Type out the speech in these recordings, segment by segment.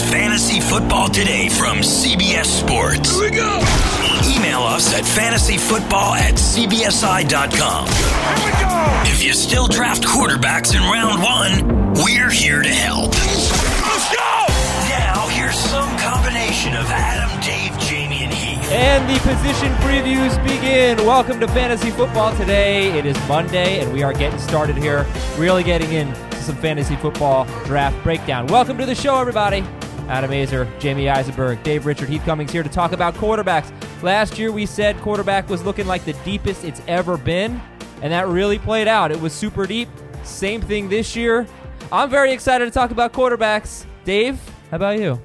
Fantasy Football Today from CBS Sports. Here we go! Email us at fantasyfootball@cbsi.com. Here we go! If you still draft quarterbacks in round one, we're here to help. Let's go! Now, here's some combination of Adam, Dave, Jamie, and Heath. And the position previews begin. Welcome to Fantasy Football Today. It is Monday, and we are getting started here, really getting into some fantasy football draft breakdown. Welcome to the show, everybody. Adam Azer, Jamie Eisenberg, Dave Richard, Heath Cummings here to talk about quarterbacks. Last year we said quarterback was looking like the deepest it's ever been, and that really played out. It was super deep. Same thing this year. I'm very excited to talk about quarterbacks. Dave, how about you?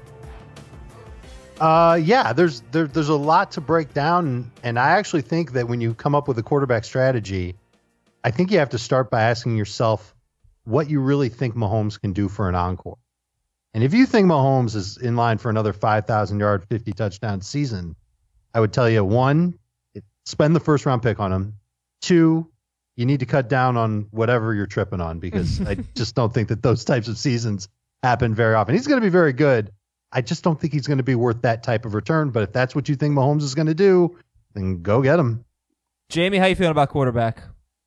Yeah, there's a lot to break down, and I actually think that when you come up with a quarterback strategy, I think you have to start by asking yourself what you really think Mahomes can do for an encore. And if you think Mahomes is in line for another 5,000-yard, 50-touchdown season, I would tell you, one, spend the first-round pick on him. Two, you need to cut down on whatever you're tripping on, because I just don't think that those types of seasons happen very often. He's going to be very good. I just don't think he's going to be worth that type of return. But if that's what you think Mahomes is going to do, then go get him. Jamie, how you feeling about quarterback?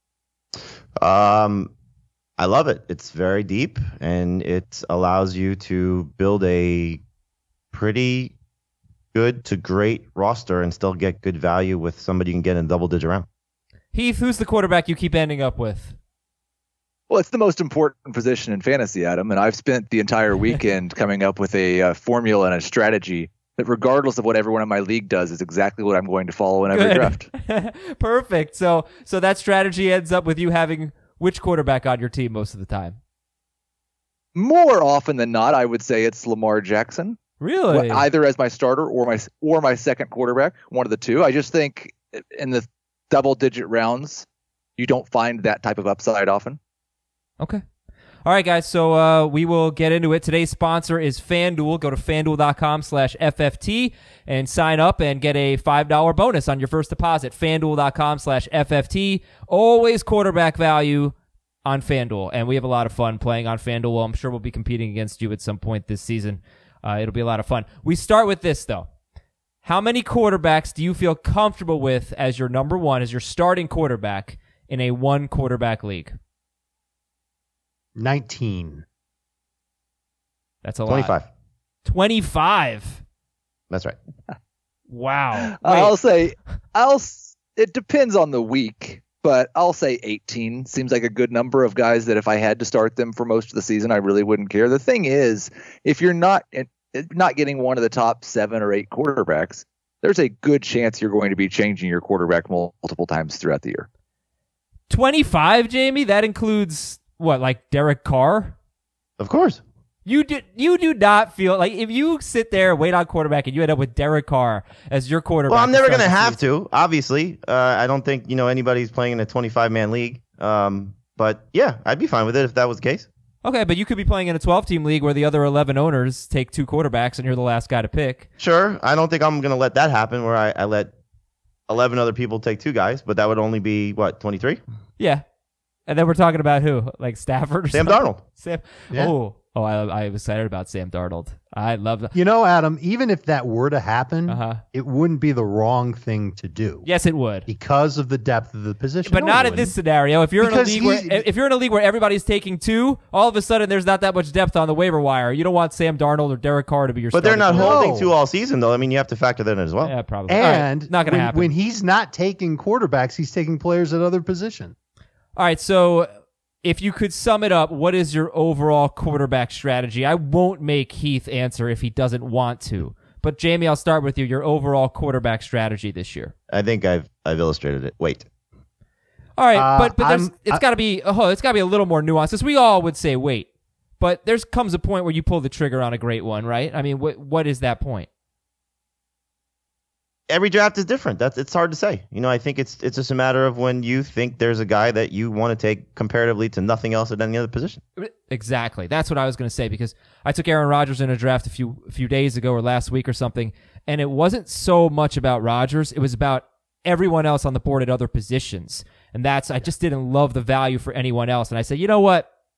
I love it. It's very deep, and it allows you to build a pretty good to great roster and still get good value with somebody you can get in a double-digit round. Heath, who's the quarterback you keep ending up with? Well, it's the most important position in fantasy, Adam, and I've spent the entire weekend coming up with a formula and a strategy that, regardless of what everyone in my league does, is exactly what I'm going to follow in every draft. Perfect. So that strategy ends up with you having which quarterback on your team most of the time? More often than not, I would say it's Lamar Jackson. Really? Either as my starter or my second quarterback, one of the two. I just think in the double-digit rounds, you don't find that type of upside often. Okay. All right, guys, so we will get into it. Today's sponsor is FanDuel. Go to FanDuel.com/FFT and sign up and get a $5 bonus on your first deposit. FanDuel.com/FFT. Always quarterback value on FanDuel, and we have a lot of fun playing on FanDuel. I'm sure we'll be competing against you at some point this season. It'll be a lot of fun. We start with this, though. How many quarterbacks do you feel comfortable with as your number one, as your starting quarterback in a one-quarterback league? 19. That's a 25. lot. 25. That's right. Wow. It depends on the week, but I'll say 18 seems like a good number of guys that if I had to start them for most of the season, I really wouldn't care. The thing is, if you're not getting one of the top 7 or 8 quarterbacks, there's a good chance you're going to be changing your quarterback multiple times throughout the year. 25, Jamie? That includes what, like Derek Carr? Of course. You do not feel like if you sit there and wait on quarterback and you end up with Derek Carr as your quarterback. Well, I'm never going to have to, obviously. I don't think, anybody's playing in a 25-man league. But yeah, I'd be fine with it if that was the case. Okay, but you could be playing in a 12-team league where the other 11 owners take 2 quarterbacks and you're the last guy to pick. Sure. I don't think I'm going to let that happen where I let 11 other people take 2 guys, but that would only be, 23? Yeah. And then we're talking about who? Like Stafford or Sam something? Darnold. Sam. Yeah. Oh, I was excited about Sam Darnold. I love that. Adam, even if that were to happen, it wouldn't be the wrong thing to do. Yes, it would. Because of the depth of the position. But not in this scenario. If you're Because if you're in a league where everybody's taking 2, all of a sudden there's not that much depth on the waiver wire. You don't want Sam Darnold or Derek Carr to be your But they're not starting holding 2 all season, though. I mean, you have to factor that in as well. Yeah, probably. And right, not going to happen. When he's not taking quarterbacks, he's taking players at other positions. All right, so if you could sum it up, what is your overall quarterback strategy? I won't make Heath answer if he doesn't want to. But Jamie, I'll start with you. Your overall quarterback strategy this year. I think I've illustrated it. Wait. All right, but it's got to be a little more nuanced. As we all would say, wait. But there comes a point where you pull the trigger on a great one, right? I mean, what is that point? Every draft is different. It's hard to say. I think it's just a matter of when you think there's a guy that you want to take comparatively to nothing else at any other position. Exactly. That's what I was going to say, because I took Aaron Rodgers in a draft a few days ago or last week or something, and it wasn't so much about Rodgers. It was about everyone else on the board at other positions. And I just didn't love the value for anyone else. And I said, you know what?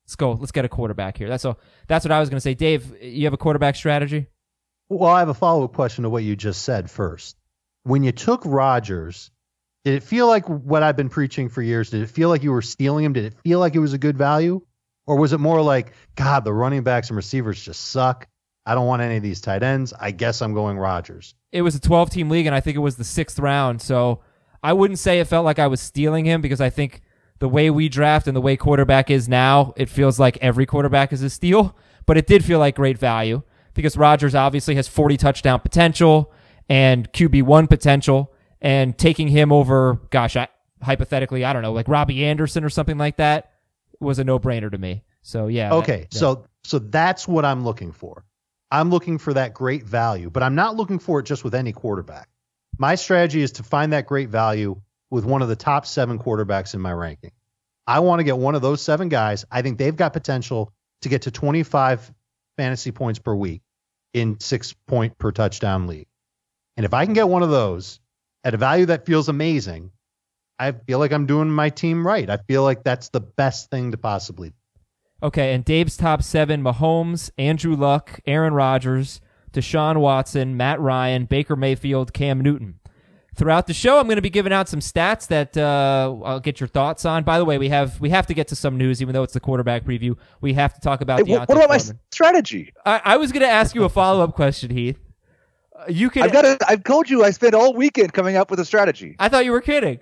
Let's go. Let's get a quarterback here. That's what I was going to say. Dave, you have a quarterback strategy? Well, I have a follow-up question to what you just said first. When you took Rodgers, did it feel like what I've been preaching for years? Did it feel like you were stealing him? Did it feel like it was a good value? Or was it more like, God, the running backs and receivers just suck. I don't want any of these tight ends. I guess I'm going Rodgers. It was a 12-team league, and I think it was the 6th round. So I wouldn't say it felt like I was stealing him, because I think the way we draft and the way quarterback is now, it feels like every quarterback is a steal. But it did feel like great value, because Rodgers obviously has 40 touchdown potential and QB1 potential, and taking him over, hypothetically, I don't know, like Robbie Anderson or something like that was a no-brainer to me. So, yeah. Okay, so that's what I'm looking for. I'm looking for that great value, but I'm not looking for it just with any quarterback. My strategy is to find that great value with one of the top 7 quarterbacks in my ranking. I want to get one of those 7 guys. I think they've got potential to get to 25 fantasy points per week in 6-point per touchdown league. And if I can get one of those at a value that feels amazing, I feel like I'm doing my team right. I feel like that's the best thing to possibly do. Okay, and Dave's top 7, Mahomes, Andrew Luck, Aaron Rodgers, Deshaun Watson, Matt Ryan, Baker Mayfield, Cam Newton. Throughout the show, I'm going to be giving out some stats that I'll get your thoughts on. By the way, we have to get to some news, even though it's the quarterback preview. We have to talk about Deontay What about my Foreman. strategy? I was going to ask you a follow-up question, Heath. You can. I've told you I spent all weekend coming up with a strategy. I thought you were kidding.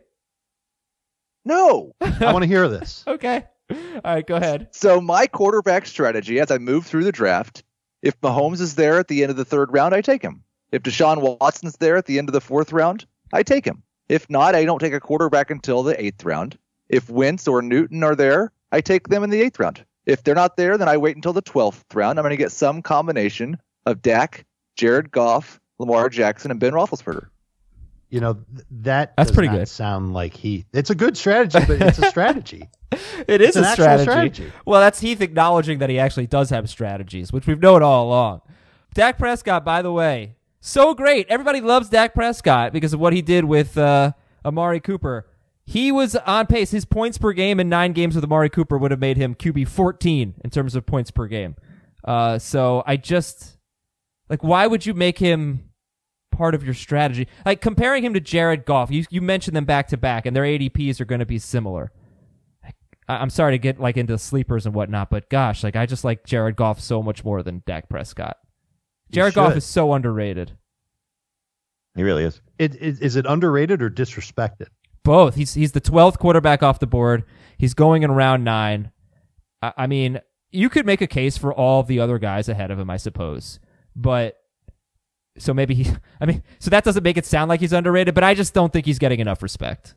No. I want to hear this. Okay. All right, go ahead. So my quarterback strategy, as I move through the draft, if Mahomes is there at the end of the 3rd round, I take him. If Deshaun Watson's there at the end of the 4th round, I take him. If not, I don't take a quarterback until the 8th round. If Wentz or Newton are there, I take them in the 8th round. If they're not there, then I wait until the 12th round. I'm going to get some combination of Dak, Jared Goff, Lamar Jackson, and Ben Roethlisberger. You know, that's pretty good. Sound like Heath. It's a good strategy, but it's a strategy. It is an a actual strategy. Well, that's Heath acknowledging that he actually does have strategies, which we've known all along. Dak Prescott, by the way, so great. Everybody loves Dak Prescott because of what he did with Amari Cooper. He was on pace. His points per game in 9 games with Amari Cooper would have made him QB 14 in terms of points per game. So I just, why would you make him part of your strategy? Like, comparing him to Jared Goff, you mentioned them back to back, and their ADPs are going to be similar. I'm sorry to get into sleepers and whatnot, but gosh, I just like Jared Goff so much more than Dak Prescott. Jared Goff is so underrated. He really is. Is it underrated or disrespected? Both. He's the 12th quarterback off the board. He's going in round 9. I mean, you could make a case for all the other guys ahead of him, I suppose. But so maybe so that doesn't make it sound like he's underrated, but I just don't think he's getting enough respect.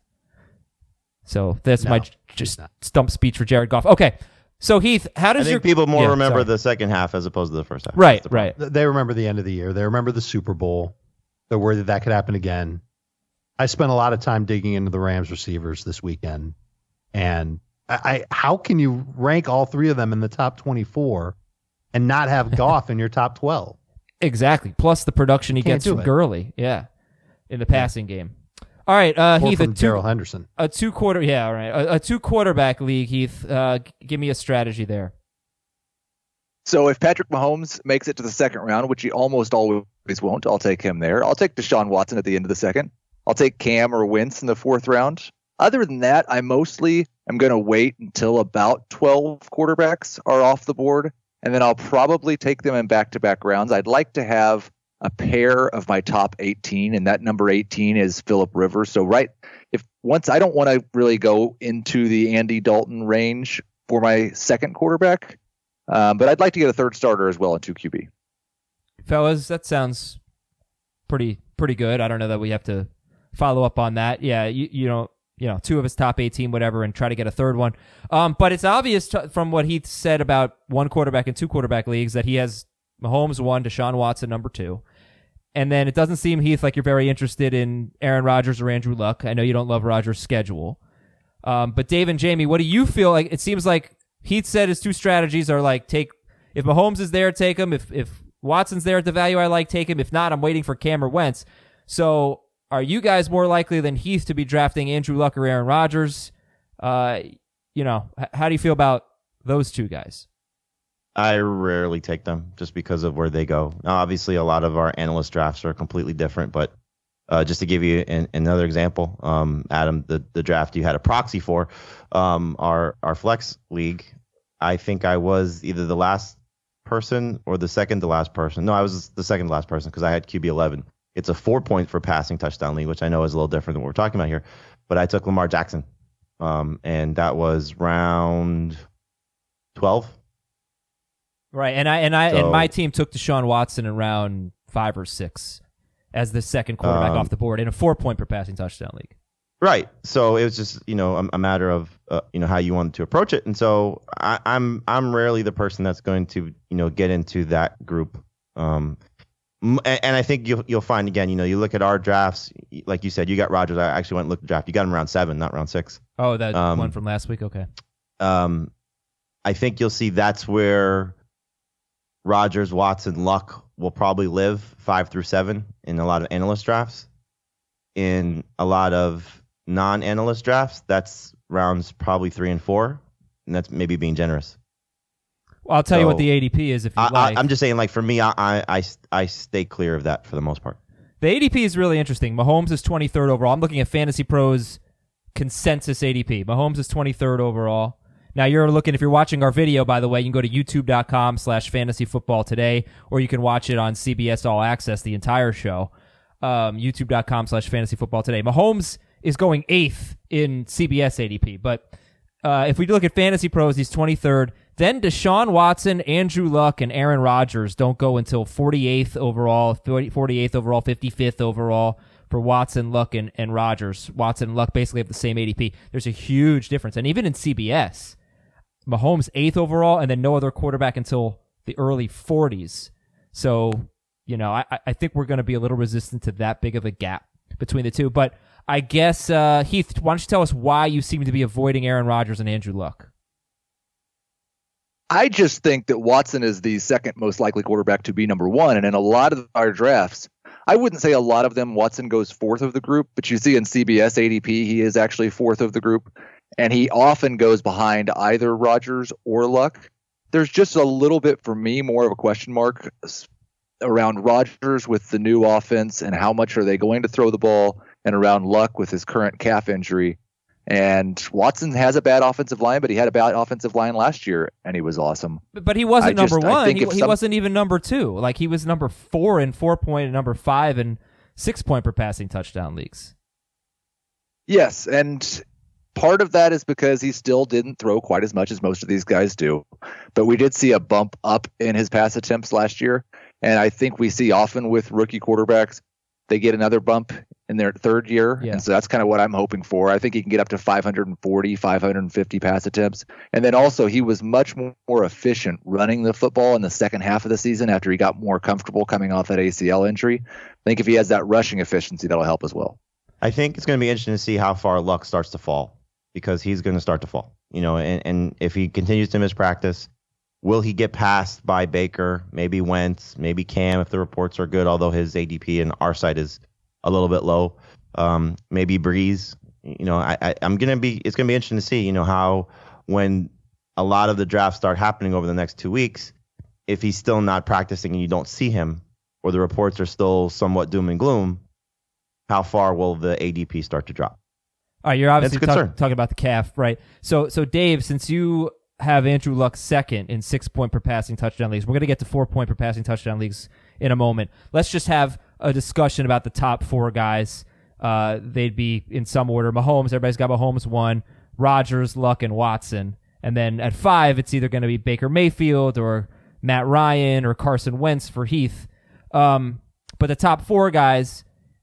So that's my stump speech for Jared Goff. Okay. So Heath, how does people remember the second half as opposed to the first half? Right. They remember the end of the year. They remember the Super Bowl. They're worried that could happen again. I spent a lot of time digging into the Rams receivers this weekend, and how can you rank all 3 of them in the top 24 and not have Goff in your top 12? Exactly. Plus the production he gets from Gurley, in the passing game. All right, Heath. Darrell Henderson. A 2 quarterback league. Heath, give me a strategy there. So if Patrick Mahomes makes it to the 2nd round, which he almost always won't, I'll take him there. I'll take Deshaun Watson at the end of the 2nd. I'll take Cam or Wentz in the 4th round. Other than that, I mostly am going to wait until about 12 quarterbacks are off the board, and then I'll probably take them in back-to-back rounds. I'd like to have a pair of my top 18, and that number 18 is Phillip Rivers. So once I don't want to really go into the Andy Dalton range for my 2nd quarterback, but I'd like to get a 3rd starter as well in 2 QB. Fellas, that sounds pretty good. I don't know that we have to follow up on that. Yeah, you know, 2 of his top 18, whatever, and try to get a 3rd one. But it's obvious from what he said about 1 quarterback and 2 quarterback leagues that he has Mahomes 1, Deshaun Watson number 2. And then it doesn't seem, Heath, like you're very interested in Aaron Rodgers or Andrew Luck. I know you don't love Rodgers' schedule. But Dave and Jamie, what do you feel like? It seems like Heath said his 2 strategies are if Mahomes is there, take him. If Watson's there at the value I like, take him. If not, I'm waiting for Cam or Wentz. So are you guys more likely than Heath to be drafting Andrew Luck or Aaron Rodgers? How do you feel about those two guys? I rarely take them just because of where they go. Now, obviously, a lot of our analyst drafts are completely different, but just to give you another example, Adam, the draft you had a proxy for, our flex league, I think I was either the last person or the second to last person. No, I was the second to last person because I had QB 11. It's a 4 point for passing touchdown league, which I know is a little different than what we're talking about here. But I took Lamar Jackson, and that was round 12. Right, and my team took Deshaun Watson in round 5 or 6 as the second quarterback off the board in a 4 point per passing touchdown league. Right. So it was just a matter of how you wanted to approach it, and so I'm rarely the person that's going to get into that group. And I think you'll find again, you look at our drafts, like you said, you got Rodgers. I actually went and looked at the draft. You got him round 7, not round 6. Oh, that one from last week. Okay. I think you'll see that's where Rodgers, Watson, Luck will probably live 5 through 7 in a lot of analyst drafts. In a lot of non-analyst drafts, that's rounds probably 3 and 4, and that's maybe being generous. Well, I'll tell you what the ADP is if you like. I'm just saying, like for me, I stay clear of that for the most part. The ADP is really interesting. Mahomes is 23rd overall. I'm looking at Fantasy Pros consensus ADP. Mahomes is 23rd overall. Now, if you're watching our video, by the way, you can go to youtube.com/fantasyfootballtoday, or you can watch it on CBS All Access, the entire show, youtube.com/fantasyfootballtoday. Mahomes is going 8th in CBS ADP, but if we look at Fantasy Pros, he's 23rd. Then Deshaun Watson, Andrew Luck, and Aaron Rodgers don't go until 48th overall, 48th overall, 55th overall for Watson, Luck, and Rodgers. Watson and Luck basically have the same ADP. There's a huge difference. And even in CBS, Mahomes 8th overall, and then no other quarterback until the early 40s. So, I think we're going to be a little resistant to that big of a gap between the two. But I guess, Heath, why don't you tell us why you seem to be avoiding Aaron Rodgers and Andrew Luck? I just think that Watson is the second most likely quarterback to be number 1. And in a lot of our drafts, I wouldn't say a lot of them, Watson goes 4th of the group, but you see in CBS ADP, he is actually 4th of the group. And he often goes behind either Rodgers or Luck. There's just a little bit, for me, more of a question mark around Rodgers with the new offense and how much are they going to throw the ball, and around Luck with his current calf injury. And Watson has a bad offensive line, but he had a bad offensive line last year, and he was awesome. But he wasn't number 1. He wasn't even number 2. Like, he was number 4 in 4 point and number 5 in 6 point per passing touchdown leagues. Yes, and part of that is because he still didn't throw quite as much as most of these guys do. But we did see a bump up in his pass attempts last year, and I think we see often with rookie quarterbacks, they get another bump in their third year. Yeah. And so that's kind of what I'm hoping for. I think he can get up to 540, 550 pass attempts. And then also he was much more efficient running the football in the second half of the season after he got more comfortable coming off that ACL injury. I think if he has that rushing efficiency, that'll help as well. I think it's going to be interesting to see how far Luck starts to fall, because he's going to start to fall, and if he continues to miss practice, will he get passed by Baker, maybe Wentz, maybe Cam if the reports are good, although his ADP in our side is a little bit low. Maybe Breeze. It's going to be interesting to see, how when a lot of the drafts start happening over the next 2 weeks, if he's still not practicing and you don't see him, or the reports are still somewhat doom and gloom, how far will the ADP start to drop? All right, you're obviously talking about the calf, right? So Dave, since you have Andrew Luck second in 6 point per passing touchdown leagues, we're going to get to 4 point per passing touchdown leagues in a moment. Let's just have a discussion about the top 4 guys. They'd be in some order. Mahomes, everybody's got Mahomes 1, Rodgers, Luck, and Watson. And then at 5, it's either going to be Baker Mayfield or Matt Ryan or Carson Wentz for Heath. But the top 4 guys,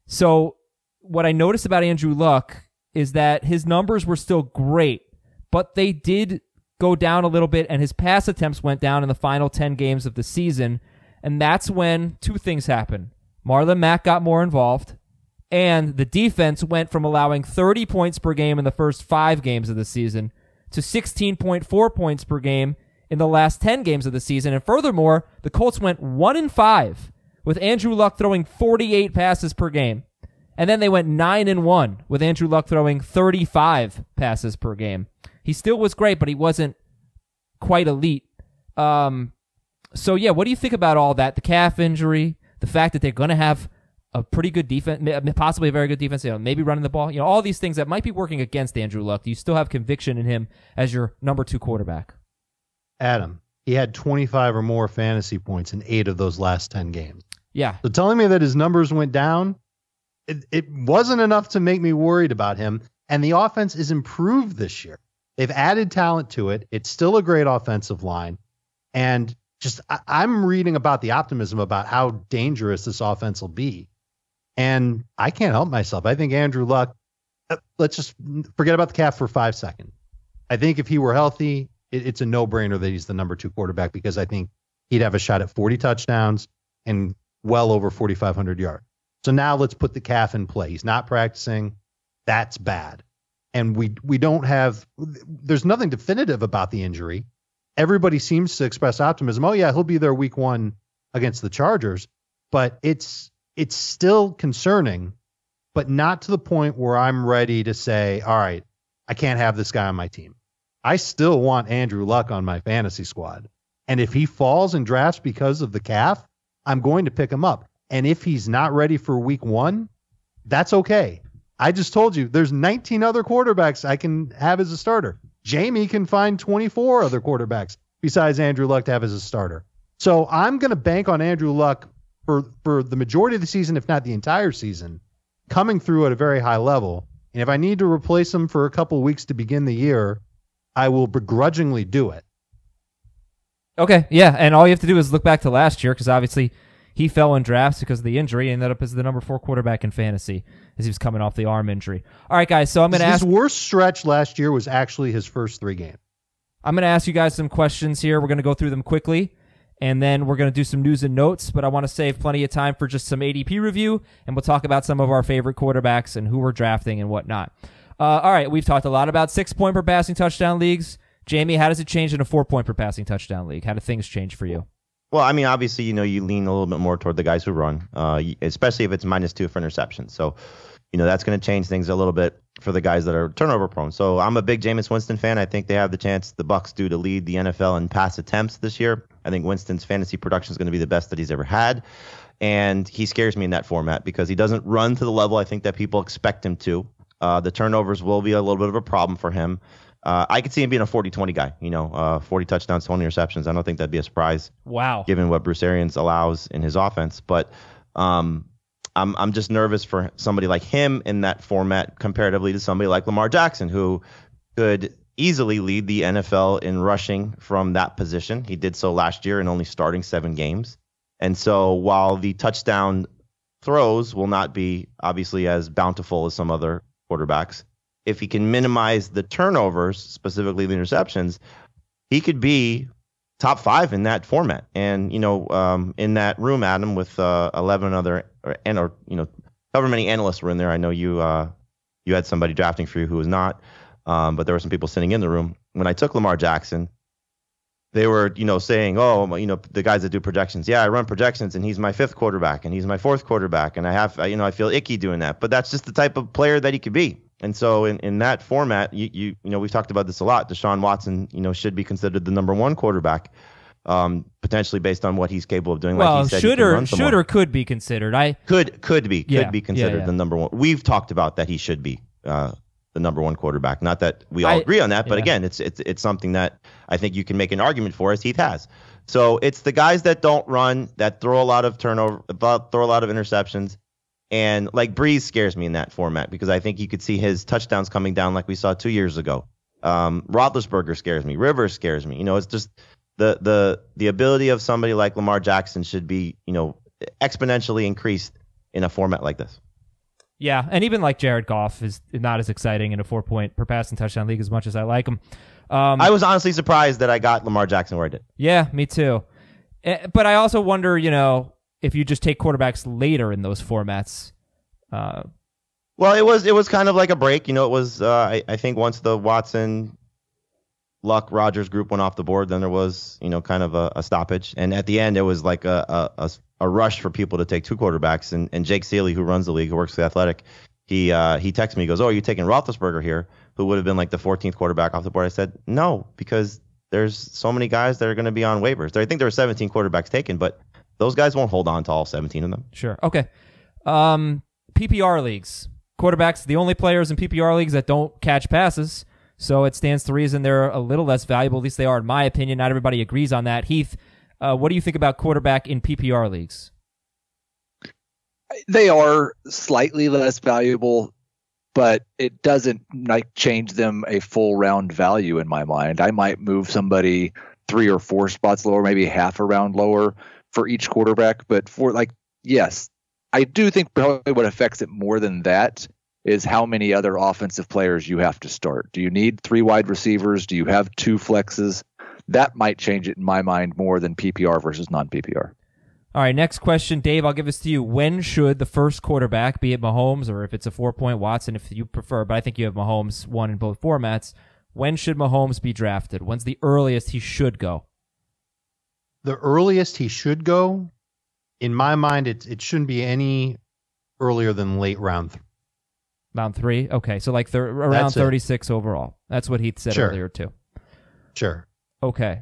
so what I noticed about Andrew Luck is that his numbers were still great, but they did go down a little bit, and his pass attempts went down in the final 10 games of the season. And that's when 2 things happened. Marlon Mack got more involved, and the defense went from allowing 30 points per game in the first 5 games of the season to 16.4 points per game in the last 10 games of the season. And furthermore, the Colts went 1-5 with Andrew Luck throwing 48 passes per game. And then they went 9-1 with Andrew Luck throwing 35 passes per game. He still was great, but he wasn't quite elite. So yeah, what do you think about all that? The calf injury, the fact that they're going to have a pretty good defense, possibly a very good defense, maybe running the ball, all these things that might be working against Andrew Luck. Do you still have conviction in him as your number 2 quarterback? Adam, he had 25 or more fantasy points in 8 of those last 10 games. Yeah. So telling me that his numbers went down, it wasn't enough to make me worried about him. And the offense is improved this year. They've added talent to it. It's still a great offensive line. And just I'm reading about the optimism about how dangerous this offense will be. And I can't help myself. I think Andrew Luck, let's just forget about the calf for 5 seconds. I think if he were healthy, it's a no-brainer that he's the number 2 quarterback, because I think he'd have a shot at 40 touchdowns and well over 4,500 yards. So now let's put the calf in play. He's not practicing. That's bad. And we don't have, there's nothing definitive about the injury. Everybody seems to express optimism. Oh yeah, he'll be there week 1 against the Chargers, but it's still concerning, but not to the point where I'm ready to say, all right, I can't have this guy on my team. I still want Andrew Luck on my fantasy squad. And if he falls in drafts because of the calf, I'm going to pick him up. And if he's not ready for week 1, that's okay. I just told you there's 19 other quarterbacks I can have as a starter. Jamie can find 24 other quarterbacks besides Andrew Luck to have as a starter. So I'm going to bank on Andrew Luck for the majority of the season, if not the entire season, coming through at a very high level. And if I need to replace him for a couple of weeks to begin the year, I will begrudgingly do it. Okay, yeah, and all you have to do is look back to last year, because obviously he fell in drafts because of the injury and ended up as the number 4 quarterback in fantasy as he was coming off the arm injury. All right, guys, so I'm going to ask... His worst stretch last year was actually his first 3 games. I'm going to ask you guys some questions here. We're going to go through them quickly, and then we're going to do some news and notes, but I want to save plenty of time for just some ADP review, and we'll talk about some of our favorite quarterbacks and who we're drafting and whatnot. All right, we've talked a lot about 6-point per passing touchdown leagues. Jamie, how does it change in a 4-point per passing touchdown league? How do things change for you? Well, I mean, obviously, you lean a little bit more toward the guys who run, especially if it's -2 for interceptions. So, that's going to change things a little bit for the guys that are turnover prone. So I'm a big Jameis Winston fan. I think they have the chance, the Bucs do, to lead the NFL in pass attempts this year. I think Winston's fantasy production is going to be the best that he's ever had. And he scares me in that format because he doesn't run to the level I think that people expect him to. The turnovers will be a little bit of a problem for him. I could see him being a 40-20 guy, 40 touchdowns, 20 receptions. I don't think that'd be a surprise. Wow. Given what Bruce Arians allows in his offense. But I'm just nervous for somebody like him in that format comparatively to somebody like Lamar Jackson, who could easily lead the NFL in rushing from that position. He did so last year in only starting 7 games. And so while the touchdown throws will not be obviously as bountiful as some other quarterbacks, if he can minimize the turnovers, specifically the interceptions, he could be top 5 in that format. And, in that room, Adam, with 11 other, however many analysts were in there. I know you had somebody drafting for you who was not, but there were some people sitting in the room. When I took Lamar Jackson, they were, saying, the guys that do projections. Yeah, I run projections and he's my 5th quarterback and he's my 4th quarterback. And I feel icky doing that, but that's just the type of player that he could be. And so in that format, we've talked about this a lot. Deshaun Watson, should be considered the number 1 quarterback, potentially based on what he's capable of doing. Well, like he said, should or could be considered. Could be considered the number 1. We've talked about that he should be the number 1 quarterback. Not that we all agree on that, but again, it's something that I think you can make an argument for, as Heath has. So it's the guys that don't run, that throw a lot of turnover, throw a lot of interceptions. And like Breeze scares me in that format because I think you could see his touchdowns coming down like we saw 2 years ago. Roethlisberger scares me. Rivers scares me. It's just the ability of somebody like Lamar Jackson should be, exponentially increased in a format like this. Yeah, and even like Jared Goff is not as exciting in a 4-point per passing touchdown league as much as I like him. I was honestly surprised that I got Lamar Jackson where I did. Yeah, me too. But I also wonder, if you just take quarterbacks later in those formats. Well, it was kind of like a break. It was I think once the Watson, Luck, Rodgers group went off the board, then there was kind of a stoppage. And at the end, it was like a rush for people to take 2 quarterbacks. And Jake Seeley, who runs the league, who works for The Athletic, he texted me. He goes, "Oh, are you taking Roethlisberger here, who would have been like the 14th quarterback off the board?" I said, "No, because there's so many guys that are going to be on waivers. I think there were 17 quarterbacks taken, but those guys won't hold on to all 17 of them. Sure. Okay. PPR leagues. Quarterbacks, the only players in PPR leagues that don't catch passes. So it stands to reason they're a little less valuable. At least they are, in my opinion. Not everybody agrees on that. Heath, what do you think about quarterback in PPR leagues? They are slightly less valuable, but it doesn't change them a full round value in my mind. I might move somebody 3 or 4 spots lower, maybe half a round lower for each quarterback. But yes, I do think probably what affects it more than that is how many other offensive players you have to start. Do you need 3 wide receivers? Do you have 2 flexes? That might change it in my mind more than PPR versus non-PPR. All right, next question. Dave, I'll give this to you. When should the first quarterback, be it Mahomes or if it's a 4-point Watson, if you prefer, but I think you have Mahomes one in both formats, when should Mahomes be drafted? When's the earliest he should go? The earliest he should go, in my mind, it shouldn't be any earlier than late round 3. Round 3? Okay, so like around 36 overall. That's what Heath said earlier, too. Sure. Okay.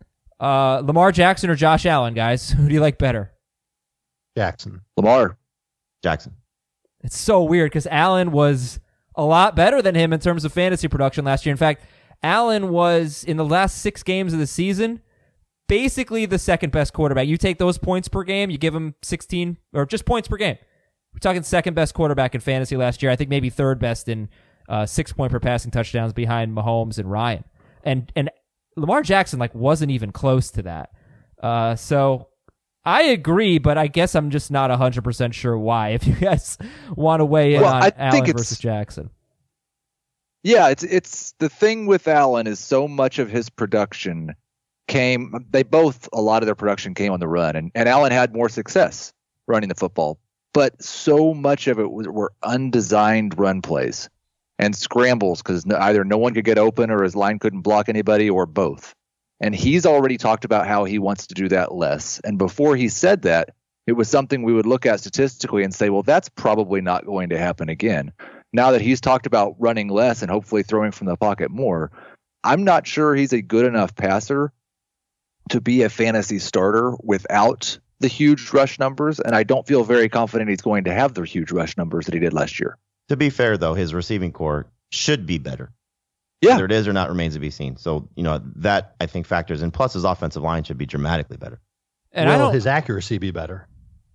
Lamar Jackson or Josh Allen, guys? Who do you like better? Jackson. Lamar. Jackson. It's so weird because Allen was a lot better than him in terms of fantasy production last year. In fact, Allen was, in the last 6 games of the season, basically the second best quarterback. You take those points per game, you give him 16, or just points per game. We're talking second best quarterback in fantasy last year. I think maybe third best in 6 point per passing touchdowns behind Mahomes and Ryan. And Lamar Jackson wasn't even close to that. So I agree, but I guess I'm just not 100% sure why. If you guys want to weigh in on Allen versus Jackson. Yeah, it's the thing with Allen is so much of his production a lot of their production came on the run, and Allen had more success running the football, but so much of it were undesigned run plays and scrambles because either no one could get open or his line couldn't block anybody or both. And he's already talked about how he wants to do that less. And before he said that, it was something we would look at statistically and say, well, that's probably not going to happen again. Now that he's talked about running less and hopefully throwing from the pocket more, I'm not sure he's a good enough passer to be a fantasy starter without the huge rush numbers. And I don't feel very confident he's going to have the huge rush numbers that he did last year. To be fair, though, his receiving core should be better. Yeah. Whether it is or not remains to be seen. So, that I think factors in. Plus, his offensive line should be dramatically better. And will his accuracy be better?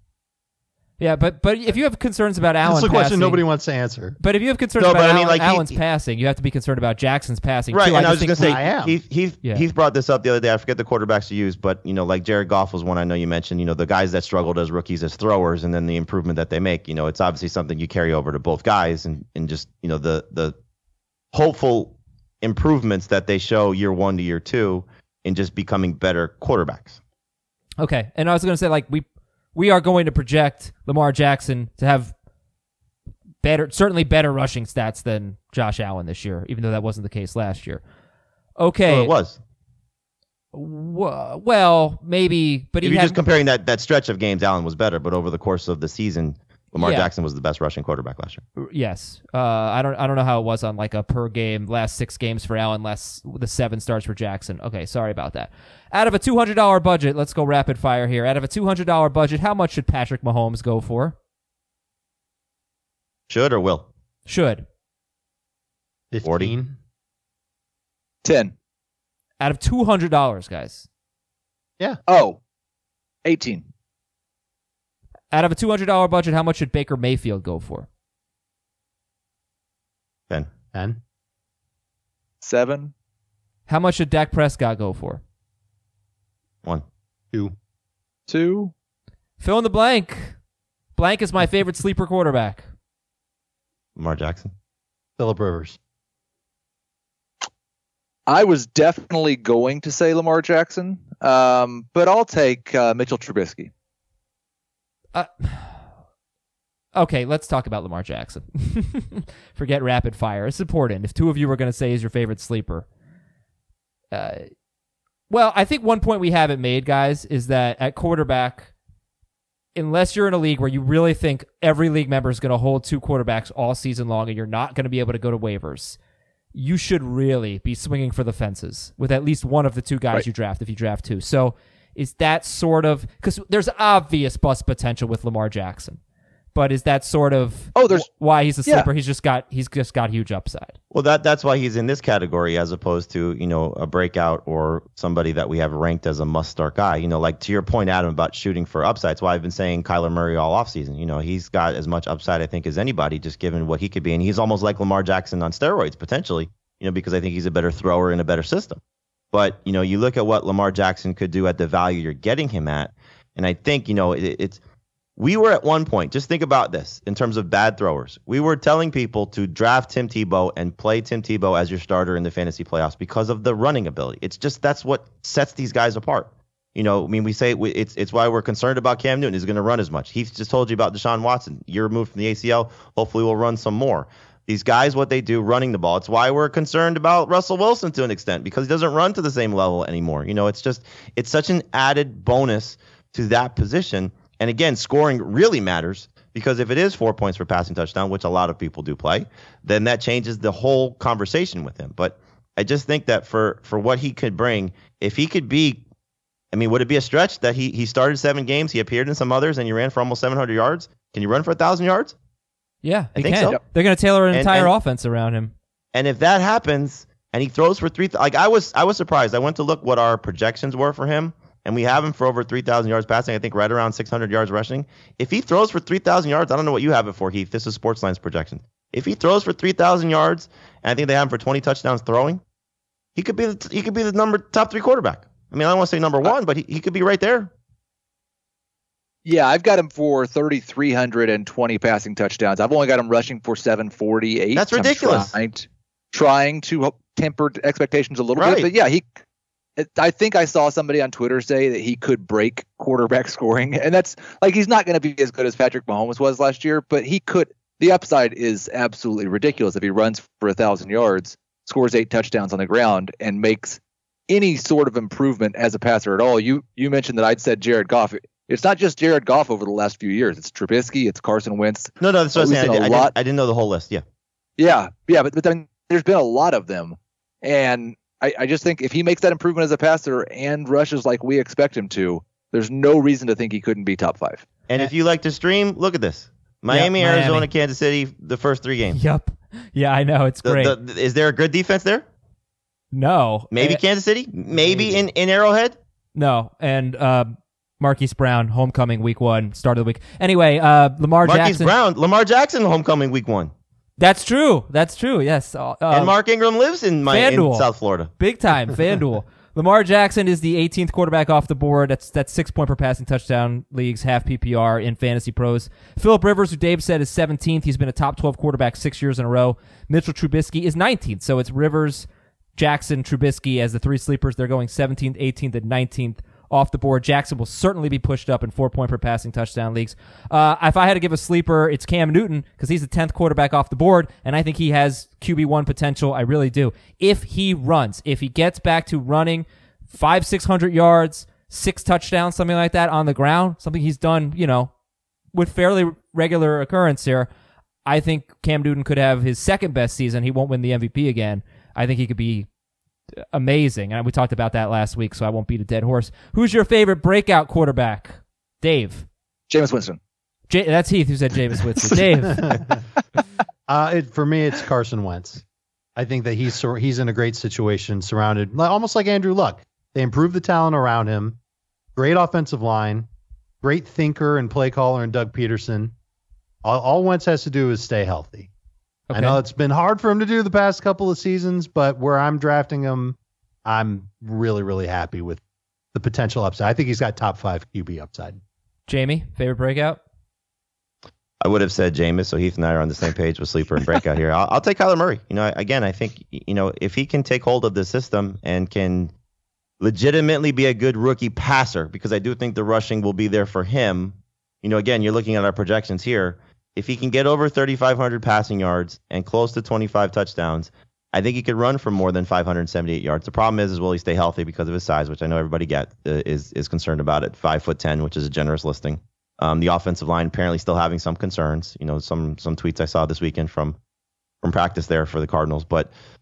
Yeah, but if you have concerns about Allen passing... That's a question nobody wants to answer. But if you have concerns about Allen's passing, you have to be concerned about Jackson's passing. Right, too. and I was just going to say, Heath brought this up the other day. I forget the quarterbacks to use, but, like Jared Goff was one I know you mentioned, the guys that struggled as rookies as throwers and then the improvement that they make. It's obviously something you carry over to both guys and just, the hopeful improvements that they show year 1 to year 2 in just becoming better quarterbacks. Okay, and I was going to say, we are going to project Lamar Jackson to have certainly better rushing stats than Josh Allen this year, even though that wasn't the case last year. Okay. Well, it was. Well, maybe, but if you're just comparing that stretch of games, Allen was better, but over the course of the season, Lamar Jackson was the best rushing quarterback last year. Yes. I don't know how it was on a per game last 6 games for Allen, less the 7 starts for Jackson. Okay, sorry about that. Out of a $200 budget, let's go rapid fire here. Out of a $200 budget, how much should Patrick Mahomes go for? Should or will? Should. 15. 40. 10. Out of $200, guys. Yeah. 18. Out of a $200 budget, how much should Baker Mayfield go for? 10. 7. How much should Dak Prescott go for? 1. 2. Fill in the blank. Blank is my favorite sleeper quarterback. Lamar Jackson. Phillip Rivers. I was definitely going to say Lamar Jackson, but I'll take Mitchell Trubisky. Okay, let's talk about Lamar Jackson. Forget rapid fire. It's important. If 2 of you were going to say he's your favorite sleeper. Well, I think one point we haven't made, guys, is that at quarterback, unless you're in a league where you really think every league member is going to hold 2 quarterbacks all season long and you're not going to be able to go to waivers, you should really be swinging for the fences with at least one of the two guys you draft if you draft two. So is that sort of, because there's obvious bust potential with Lamar Jackson, but is that sort of why he's a sleeper? He's just got huge upside. Well, that's why he's in this category as opposed to, a breakout or somebody that we have ranked as a must-start guy. Like to your point, Adam, about shooting for upside. That's why I've been saying Kyler Murray all offseason. He's got as much upside, I think, as anybody, just given what he could be. And he's almost like Lamar Jackson on steroids, potentially, because I think he's a better thrower in a better system. But, you look at what Lamar Jackson could do at the value you're getting him at, and I think, we were at one point, just think about this in terms of bad throwers. We were telling people to draft Tim Tebow and play Tim Tebow as your starter in the fantasy playoffs because of the running ability. It's just that's what sets these guys apart. We say it's why we're concerned about Cam Newton. Is going to run as much. He's just told you about Deshaun Watson. Year removed from the ACL. Hopefully we'll run some more. These guys, what they do, running the ball. It's why we're concerned about Russell Wilson to an extent because he doesn't run to the same level anymore. It's such an added bonus to that position. And again, scoring really matters because if it is 4 points per passing touchdown, which a lot of people do play, then that changes the whole conversation with him. But I just think that for what he could bring, if he could be, would it be a stretch that he started 7 games, he appeared in some others, and he ran for almost 700 yards? Can you run for 1,000 yards? Yeah, I think so. They're going to tailor an entire offense around him. And if that happens, and he throws for 3, I was surprised. I went to look what our projections were for him. And we have him for over 3,000 yards passing, I think right around 600 yards rushing. If he throws for 3,000 yards, I don't know what you have it for, Heath. This is Sportsline's projection. If he throws for 3,000 yards, and I think they have him for 20 touchdowns throwing, he could be the top 3 quarterback. I don't want to say number 1, but he could be right there. Yeah, I've got him for 3,320 passing touchdowns. I've only got him rushing for 748. That's ridiculous. I'm trying to temper expectations a little bit, but yeah, I think I saw somebody on Twitter say that he could break quarterback scoring, and that's he's not going to be as good as Patrick Mahomes was last year, but he could. The upside is absolutely ridiculous if he runs for 1,000 yards, scores 8 touchdowns on the ground, and makes any sort of improvement as a passer at all. You mentioned that I'd said Jared Goff. It's not just Jared Goff over the last few years. It's Trubisky. It's Carson Wentz. No, that's what I'm saying. I didn't know the whole list. Yeah, but there's been a lot of them, and I just think if he makes that improvement as a passer and rushes like we expect him to, there's no reason to think he couldn't be top 5. And if you like to stream, look at this. Miami, Arizona, Kansas City, the first 3 games. Yep. Yeah, I know. It's great. Is there a good defense there? No. Maybe Kansas City? Maybe in Arrowhead? No. And Marquise Brown, homecoming week 1, start of the week. Anyway, Lamar Jackson. Lamar Jackson, homecoming week 1. That's true. Yes. And Mark Ingram lives in South Florida. Big time. FanDuel. Lamar Jackson is the 18th quarterback off the board. That's 6 point per passing touchdown leagues, half PPR in Fantasy Pros. Phillip Rivers, who Dave said is 17th. He's been a top 12 quarterback 6 years in a row. Mitchell Trubisky is 19th. So it's Rivers, Jackson, Trubisky as the 3 sleepers. They're going 17th, 18th, and 19th off the board. Jackson will certainly be pushed up in 4 point per passing touchdown leagues. If I had to give a sleeper, it's Cam Newton because he's the 10th quarterback off the board, and I think he has QB1 potential. I really do. If he runs, if he gets back to running 500-600 yards, 6 touchdowns, something like that on the ground, something he's done, with fairly regular occurrence here, I think Cam Newton could have his second best season. He won't win the MVP again. I think he could be amazing. And we talked about that last week, so I won't beat a dead horse. Who's your favorite breakout quarterback? Dave. Jameis Winston. That's Heath who said Jameis Winston. Dave. For me, it's Carson Wentz. I think that he's in a great situation, surrounded almost like Andrew Luck. They improved the talent around him. Great offensive line. Great thinker and play caller in Doug Peterson. All Wentz has to do is stay healthy. Okay. I know it's been hard for him to do the past couple of seasons, but where I'm drafting him, I'm really, really happy with the potential upside. I think he's got top 5 QB upside. Jamie, favorite breakout? I would have said Jameis, so Heath and I are on the same page with sleeper and breakout here. I'll take Kyler Murray. I think, if he can take hold of the system and can legitimately be a good rookie passer, because I do think the rushing will be there for him. Again, you're looking at our projections here. If he can get over 3,500 passing yards and close to 25 touchdowns, I think he could run for more than 578 yards. The problem is will he stay healthy because of his size, which I know everybody is concerned about at 5'10", which is a generous listing. The offensive line apparently still having some concerns. Some tweets I saw this weekend from practice there for the Cardinals. But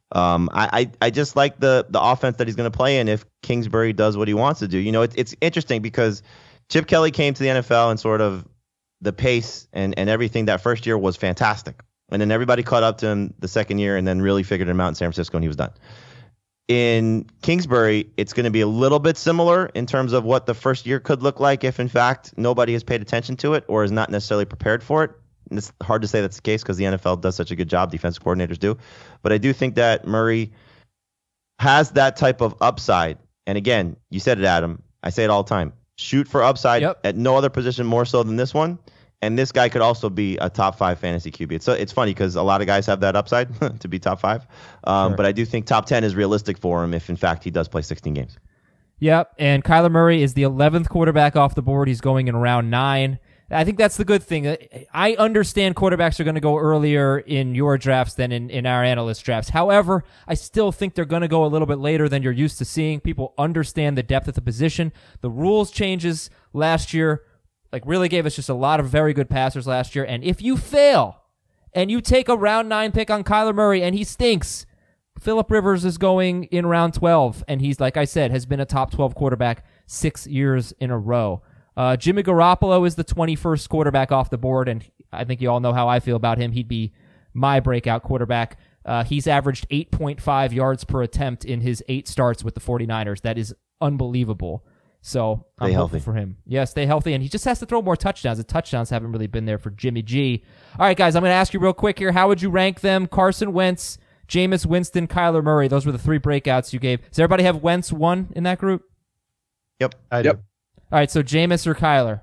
I just like the offense that he's going to play in if Kingsbury does what he wants to do. It's interesting because Chip Kelly came to the NFL and sort of the pace and everything that first year was fantastic. And then everybody caught up to him the second year and then really figured him out in San Francisco and he was done. In Kingsbury, it's going to be a little bit similar in terms of what the first year could look like if, in fact, nobody has paid attention to it or is not necessarily prepared for it. And it's hard to say that's the case because the NFL does such a good job, defensive coordinators do. But I do think that Murray has that type of upside. And again, you said it, Adam. I say it all the time. Shoot for upside at no other position more so than this one. And this guy could also be a top 5 fantasy QB. It's funny because a lot of guys have that upside to be top 5. Sure. But I do think top 10 is realistic for him if, in fact, he does play 16 games. Yep, and Kyler Murray is the 11th quarterback off the board. He's going in round 9. I think that's the good thing. I understand quarterbacks are going to go earlier in your drafts than in our analyst drafts. However, I still think they're going to go a little bit later than you're used to seeing. People understand the depth of the position. The rules changes last year really gave us just a lot of very good passers last year. And if you fail and you take a round 9 pick on Kyler Murray and he stinks, Phillip Rivers is going in round 12. And he's, like I said, has been a top 12 quarterback 6 years in a row. Jimmy Garoppolo is the 21st quarterback off the board. And I think you all know how I feel about him. He'd be my breakout quarterback. He's averaged 8.5 yards per attempt in his 8 starts with the 49ers. That is unbelievable. So I'm hopeful for him. Yeah, stay healthy. And he just has to throw more touchdowns. The touchdowns haven't really been there for Jimmy G. All right, guys, I'm going to ask you real quick here. How would you rank them? Carson Wentz, Jameis Winston, Kyler Murray. Those were the 3 breakouts you gave. Does everybody have Wentz 1 in that group? Yep. I do. All right, so Jameis or Kyler?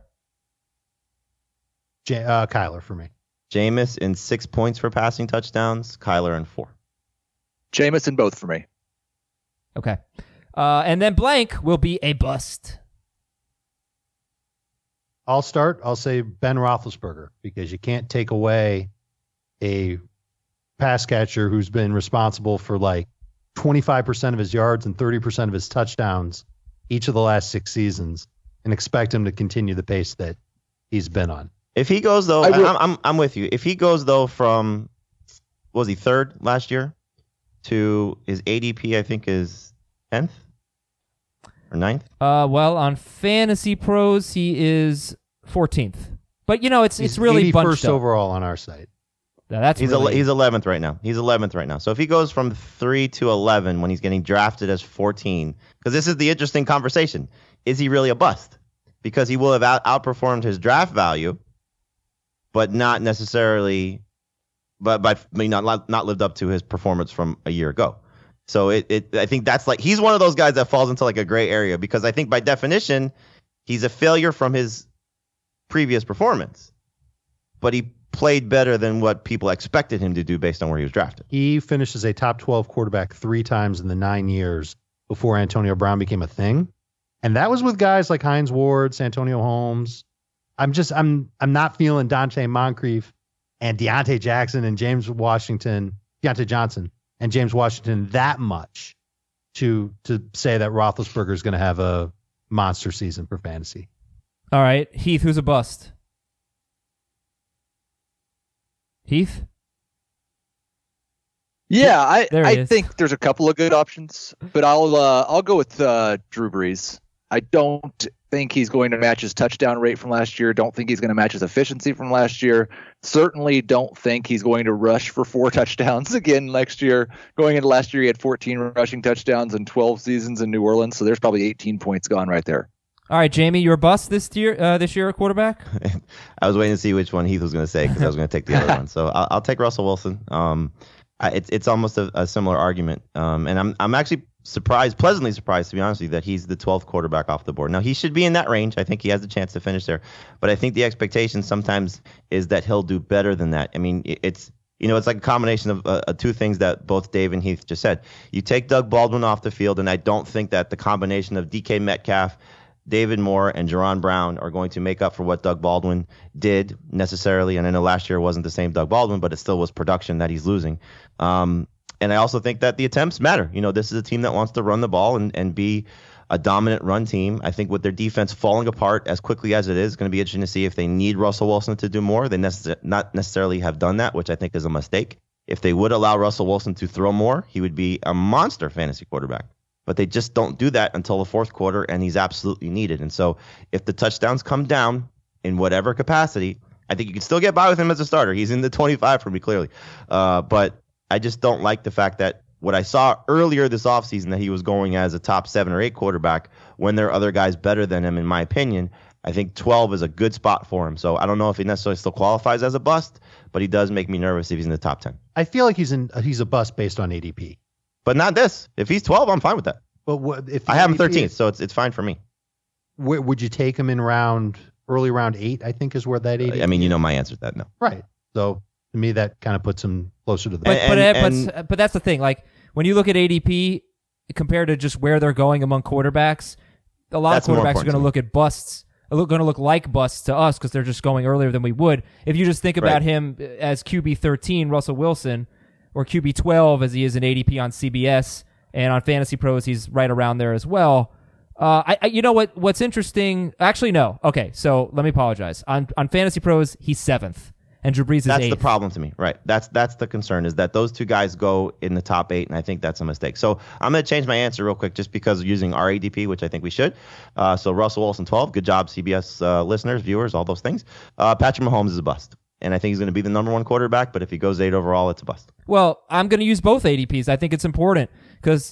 Kyler for me. Jameis in 6 points for passing touchdowns. Kyler in 4. Jameis in both for me. Okay. And then blank will be a bust. I'll start. I'll say Ben Roethlisberger because you can't take away a pass catcher who's been responsible for 25% of his yards and 30% of his touchdowns each of the last 6 seasons and expect him to continue the pace that he's been on. If he goes, though, I'm with you. If he goes, though, from, was he 3rd last year to his ADP, I think, is 10th? Or 9th? Well, on Fantasy Pros, he is 14th. But, it's really bunched up. 81st overall on our site. Now, he's 11th right now. He's 11th right now. So if he goes from 3 to 11 when he's getting drafted as 14, because this is the interesting conversation, is he really a bust? Because he will have outperformed his draft value, but not necessarily, but not lived up to his performance from a year ago. So I think that's he's one of those guys that falls into a gray area because I think by definition he's a failure from his previous performance, but he played better than what people expected him to do based on where he was drafted. He finished as a top 12 quarterback 3 times in the 9 years before Antonio Brown became a thing, and that was with guys like Hines Ward, Santonio Holmes. I'm not feeling Dante Moncrief and Deontay Johnson and James Washington that much to say that Roethlisberger is going to have a monster season for fantasy. All right, Heath, who's a bust? Heath? Yeah, I think there's a couple of good options, but I'll go with Drew Brees. I don't think he's going to match his touchdown rate from last year. Don't think he's going to match his efficiency from last year. Certainly don't think he's going to rush for 4 touchdowns again next year. Going into last year, he had 14 rushing touchdowns in 12 seasons in New Orleans, so there's probably 18 points gone right there. All right, Jamie, you're a bust this year at quarterback? I was waiting to see which one Heath was going to say because I was going to take the other one. So I'll take Russell Wilson. It's almost a similar argument, and I'm actually pleasantly surprised, to be honest with you, that he's the 12th quarterback off the board. Now, he should be in that range. I think he has a chance to finish there. But I think the expectation sometimes is that he'll do better than that. I mean, it's like a combination of 2 things that both Dave and Heath just said. You take Doug Baldwin off the field, and I don't think that the combination of DK Metcalf, David Moore, and Jaron Brown are going to make up for what Doug Baldwin did necessarily. And I know last year wasn't the same Doug Baldwin, but it still was production that he's losing. And I also think that the attempts matter. This is a team that wants to run the ball and be a dominant run team. I think with their defense falling apart as quickly as it is, it's going to be interesting to see if they need Russell Wilson to do more. They not necessarily have done that, which I think is a mistake. if they would allow Russell Wilson to throw more, he would be a monster fantasy quarterback. But they just don't do that until the fourth quarter, and he's absolutely needed. And so if the touchdowns come down in whatever capacity, I think you can still get by with him as a starter. He's in the 25 for me, clearly. But I just don't like the fact that what I saw earlier this offseason, that he was going as a top 7 or 8 quarterback when there are other guys better than him, in my opinion. I think 12 is a good spot for him. So I don't know if he necessarily still qualifies as a bust, but he does make me nervous if he's in the top 10. I feel like he's a bust based on ADP. But not this. If he's 12, I'm fine with that. But if I have him 13th, so it's fine for me. Would you take him in early round 8? I think is where that ADP. I mean, you know my answer to that. No. Right. So to me, that kind of puts him closer to the. But that's the thing. Like when you look at ADP compared to just where they're going among quarterbacks, a lot of quarterbacks are going to look at busts. Going to look like busts to us because they're just going earlier than we would. If you just think about him as QB 13, Russell Wilson, or QB 12 as he is in ADP on CBS. And on Fantasy Pros, he's right around there as well. You know what's interesting? Actually, no. Okay, so let me apologize. On Fantasy Pros, he's 7th, and Drew Brees is 8th. That's the problem to me, right? That's the concern, is that those two guys go in the top 8, and I think that's a mistake. So I'm going to change my answer real quick just because of using our ADP, which I think we should. So Russell Wilson, 12. Good job, CBS listeners, viewers, all those things. Patrick Mahomes is a bust. And I think he's going to be the number 1 quarterback, but if he goes 8 overall, it's a bust. Well, I'm going to use both ADPs. I think it's important because,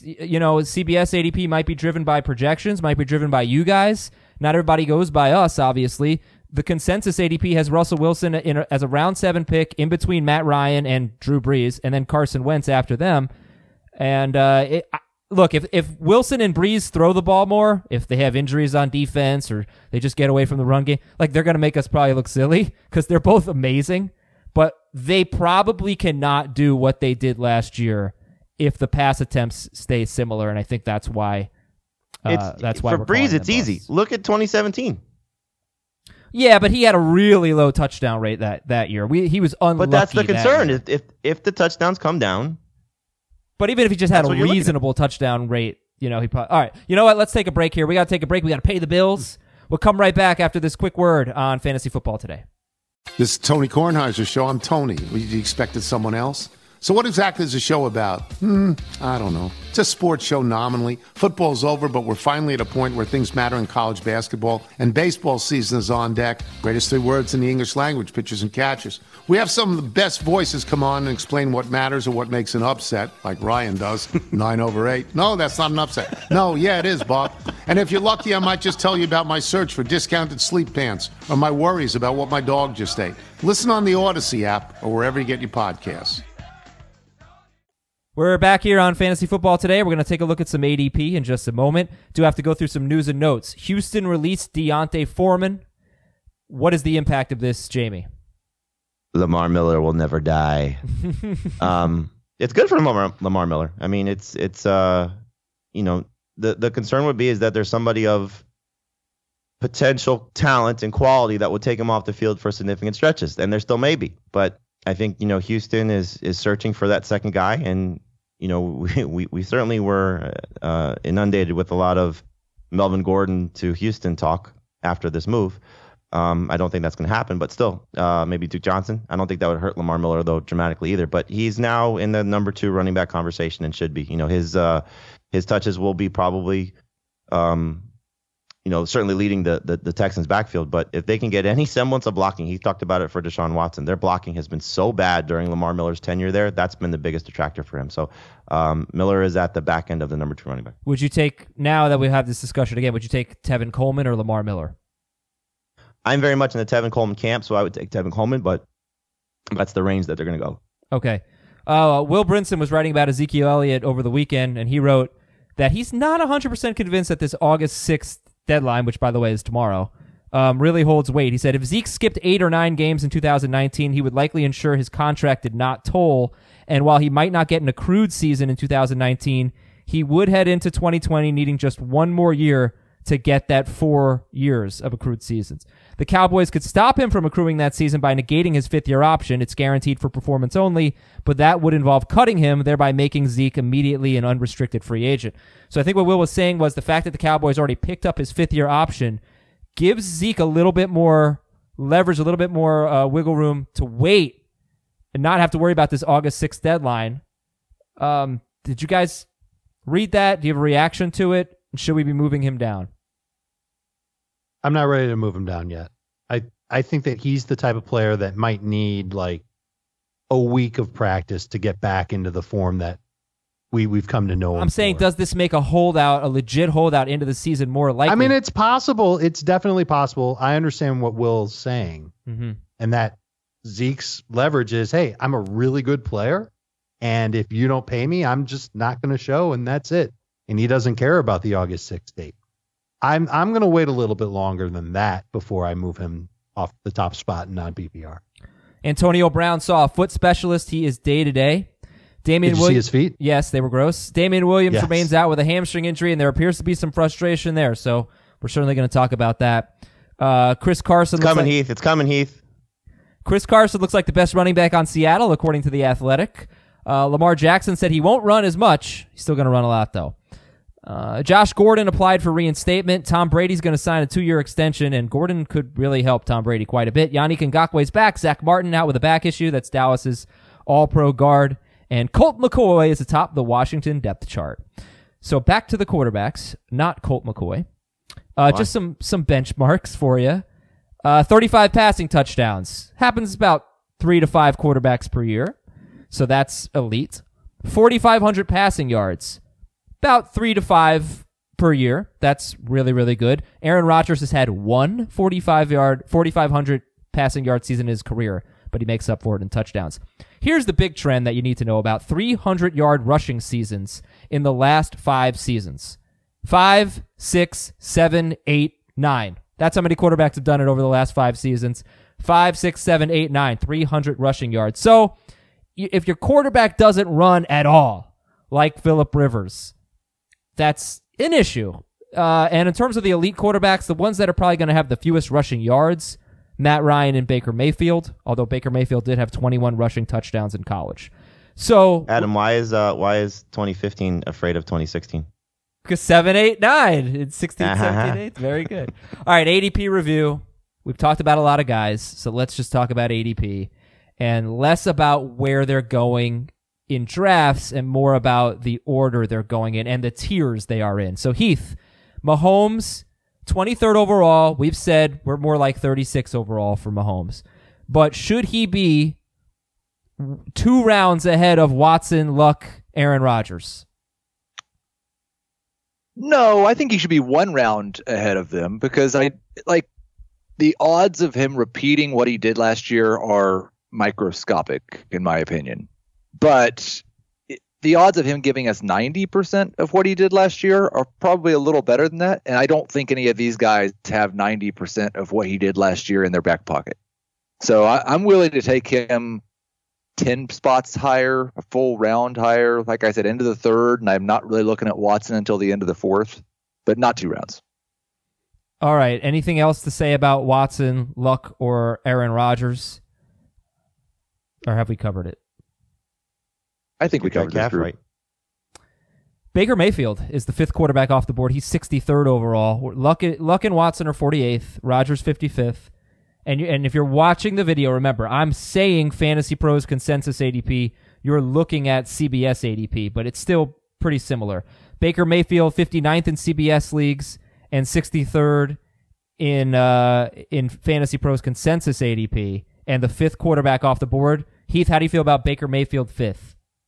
CBS ADP might be driven by projections, might be driven by you guys. Not everybody goes by us, obviously. The consensus ADP has Russell Wilson as a round 7 pick in between Matt Ryan and Drew Brees, and then Carson Wentz after them. And look, if Wilson and Brees throw the ball more, if they have injuries on defense or they just get away from the run game, like they're going to make us probably look silly because they're both amazing, but they probably cannot do what they did last year if the pass attempts stay similar, and I think that's why. That's why for Brees, it's easy. Look at 2017. Yeah, but he had a really low touchdown rate that year. He was unlucky. But that's the concern. If the touchdowns come down. But even if he just had a reasonable touchdown rate, he probably... All right, you know what? Let's take a break here. We got to take a break. We got to pay the bills. We'll come right back after this quick word on Fantasy Football Today. This is Tony Kornheiser's show. I'm Tony. You expected someone else? So what exactly is the show about? I don't know. It's a sports show nominally. Football's over, but we're finally at a point where things matter in college basketball, and baseball season is on deck. Greatest 3 words in the English language, pitchers and catchers. We have some of the best voices come on and explain what matters or what makes an upset, like Ryan does, 9/8. No, that's not an upset. No, yeah, it is, Bob. And if you're lucky, I might just tell you about my search for discounted sleep pants or my worries about what my dog just ate. Listen on the Odyssey app or wherever you get your podcasts. We're back here on Fantasy Football Today. We're going to take a look at some ADP in just a moment. Do have to go through some news and notes. Houston released D'Onta Foreman. What is the impact of this, Jamie? Lamar Miller will never die. It's good for Lamar Miller. I mean, it's the concern would be is that there's somebody of potential talent and quality that would take him off the field for significant stretches, and there still may be. But I think Houston is searching for that second guy, and we certainly were inundated with a lot of Melvin Gordon to Houston talk after this move. I don't think that's going to happen, but still, maybe Duke Johnson. I don't think that would hurt Lamar Miller, though, dramatically either. But he's now in the number 2 running back conversation and should be. His touches will be probably, certainly leading the Texans' backfield. But if they can get any semblance of blocking, he talked about it for Deshaun Watson. Their blocking has been so bad during Lamar Miller's tenure there. That's been the biggest detractor for him. So Miller is at the back end of the number 2 running back. Would you take, now that we have this discussion again, would you take Tevin Coleman or Lamar Miller? I'm very much in the Tevin Coleman camp, so I would take Tevin Coleman, but that's the range that they're going to go. Okay. Will Brinson was writing about Ezekiel Elliott over the weekend, and he wrote that he's not 100% convinced that this August 6th deadline, which, by the way, is tomorrow, really holds weight. He said if Zeke skipped 8 or 9 games in 2019, he would likely ensure his contract did not toll, and while he might not get an accrued season in 2019, he would head into 2020 needing just 1 more year to get that 4 years of accrued seasons. The Cowboys could stop him from accruing that season by negating his 5th-year option. It's guaranteed for performance only, but that would involve cutting him, thereby making Zeke immediately an unrestricted free agent. So I think what Will was saying was the fact that the Cowboys already picked up his 5th-year option gives Zeke a little bit more leverage, a little bit more wiggle room to wait and not have to worry about this August 6th deadline. Did you guys read that? Do you have a reaction to it? Should we be moving him down? I'm not ready to move him down yet. I think that he's the type of player that might need like a week of practice to get back into the form that we've come to know him. I'm saying, for. Does this make a legit holdout into the season more likely? I mean, it's possible. It's definitely possible. I understand what Will's saying. Mm-hmm. And that Zeke's leverage is, hey, I'm a really good player. And if you don't pay me, I'm just not going to show. And that's it. And he doesn't care about the August 6th date. I'm going to wait a little bit longer than that before I move him off the top spot in non-PPR. Antonio Brown saw a foot specialist. He is day-to-day. Did you see his feet? Yes, they were gross. Damian Williams Yes. remains out with a hamstring injury, and there appears to be some frustration there. So we're certainly going to talk about that. Chris Carson. It's coming, Heath. Chris Carson looks like the best running back on Seattle, according to The Athletic. Lamar Jackson said he won't run as much. He's still going to run a lot, though. Josh Gordon applied for reinstatement. Tom Brady's going to sign a 2-year extension, and Gordon could really help Tom Brady quite a bit. Yannick Ngakwe's back. Zach Martin out with a back issue. That's Dallas's all-pro guard. And Colt McCoy is atop the Washington depth chart. So back to the quarterbacks, not Colt McCoy. Just some benchmarks for you. 35 passing touchdowns. Happens about 3 to 5 quarterbacks per year. So that's elite. 4,500 passing yards. About 3 to 5 per year. That's really, really good. Aaron Rodgers has had one 4,500 passing yard season in his career, but he makes up for it in touchdowns. Here's the big trend that you need to know about. 300-yard rushing seasons in the last 5 seasons. 5, 6, 7, 8, 9. That's how many quarterbacks have done it over the last 5 seasons. 5, 6, 7, 8, 9. 300 rushing yards. So if your quarterback doesn't run at all, like Phillip Rivers, that's an issue. And in terms of the elite quarterbacks, the ones that are probably going to have the fewest rushing yards, Matt Ryan and Baker Mayfield, although Baker Mayfield did have 21 rushing touchdowns in college. So, Adam, why is 2015 afraid of 2016? Because 7, 8, 9. It's 16, 17, 8. Very good. All right, ADP review. We've talked about a lot of guys, so let's just talk about ADP and less about where they're going in drafts and more about the order they're going in and the tiers they are in. So, Heath, Mahomes, 23rd overall. We've said we're more like 36 overall for Mahomes. But should he be 2 rounds ahead of Watson, Luck, Aaron Rodgers? No, I think he should be 1 round ahead of them because the odds of him repeating what he did last year are microscopic, in my opinion. But the odds of him giving us 90% of what he did last year are probably a little better than that. And I don't think any of these guys have 90% of what he did last year in their back pocket. So I'm willing to take him 10 spots higher, a full round higher. Like I said, into the 3rd, and I'm not really looking at Watson until the end of the 4th, but not 2 rounds. All right. Anything else to say about Watson, Luck, or Aaron Rodgers? Or have we covered it? I think we covered this group. Right. Baker Mayfield is the 5th quarterback off the board. He's 63rd overall. Luck and Watson are 48th. Rodgers 55th. And if you're watching the video, remember, I'm saying Fantasy Pros consensus ADP. You're looking at CBS ADP, but it's still pretty similar. Baker Mayfield 59th in CBS leagues and 63rd in Fantasy Pros consensus ADP, and the 5th quarterback off the board. Heath, how do you feel about Baker Mayfield 5th?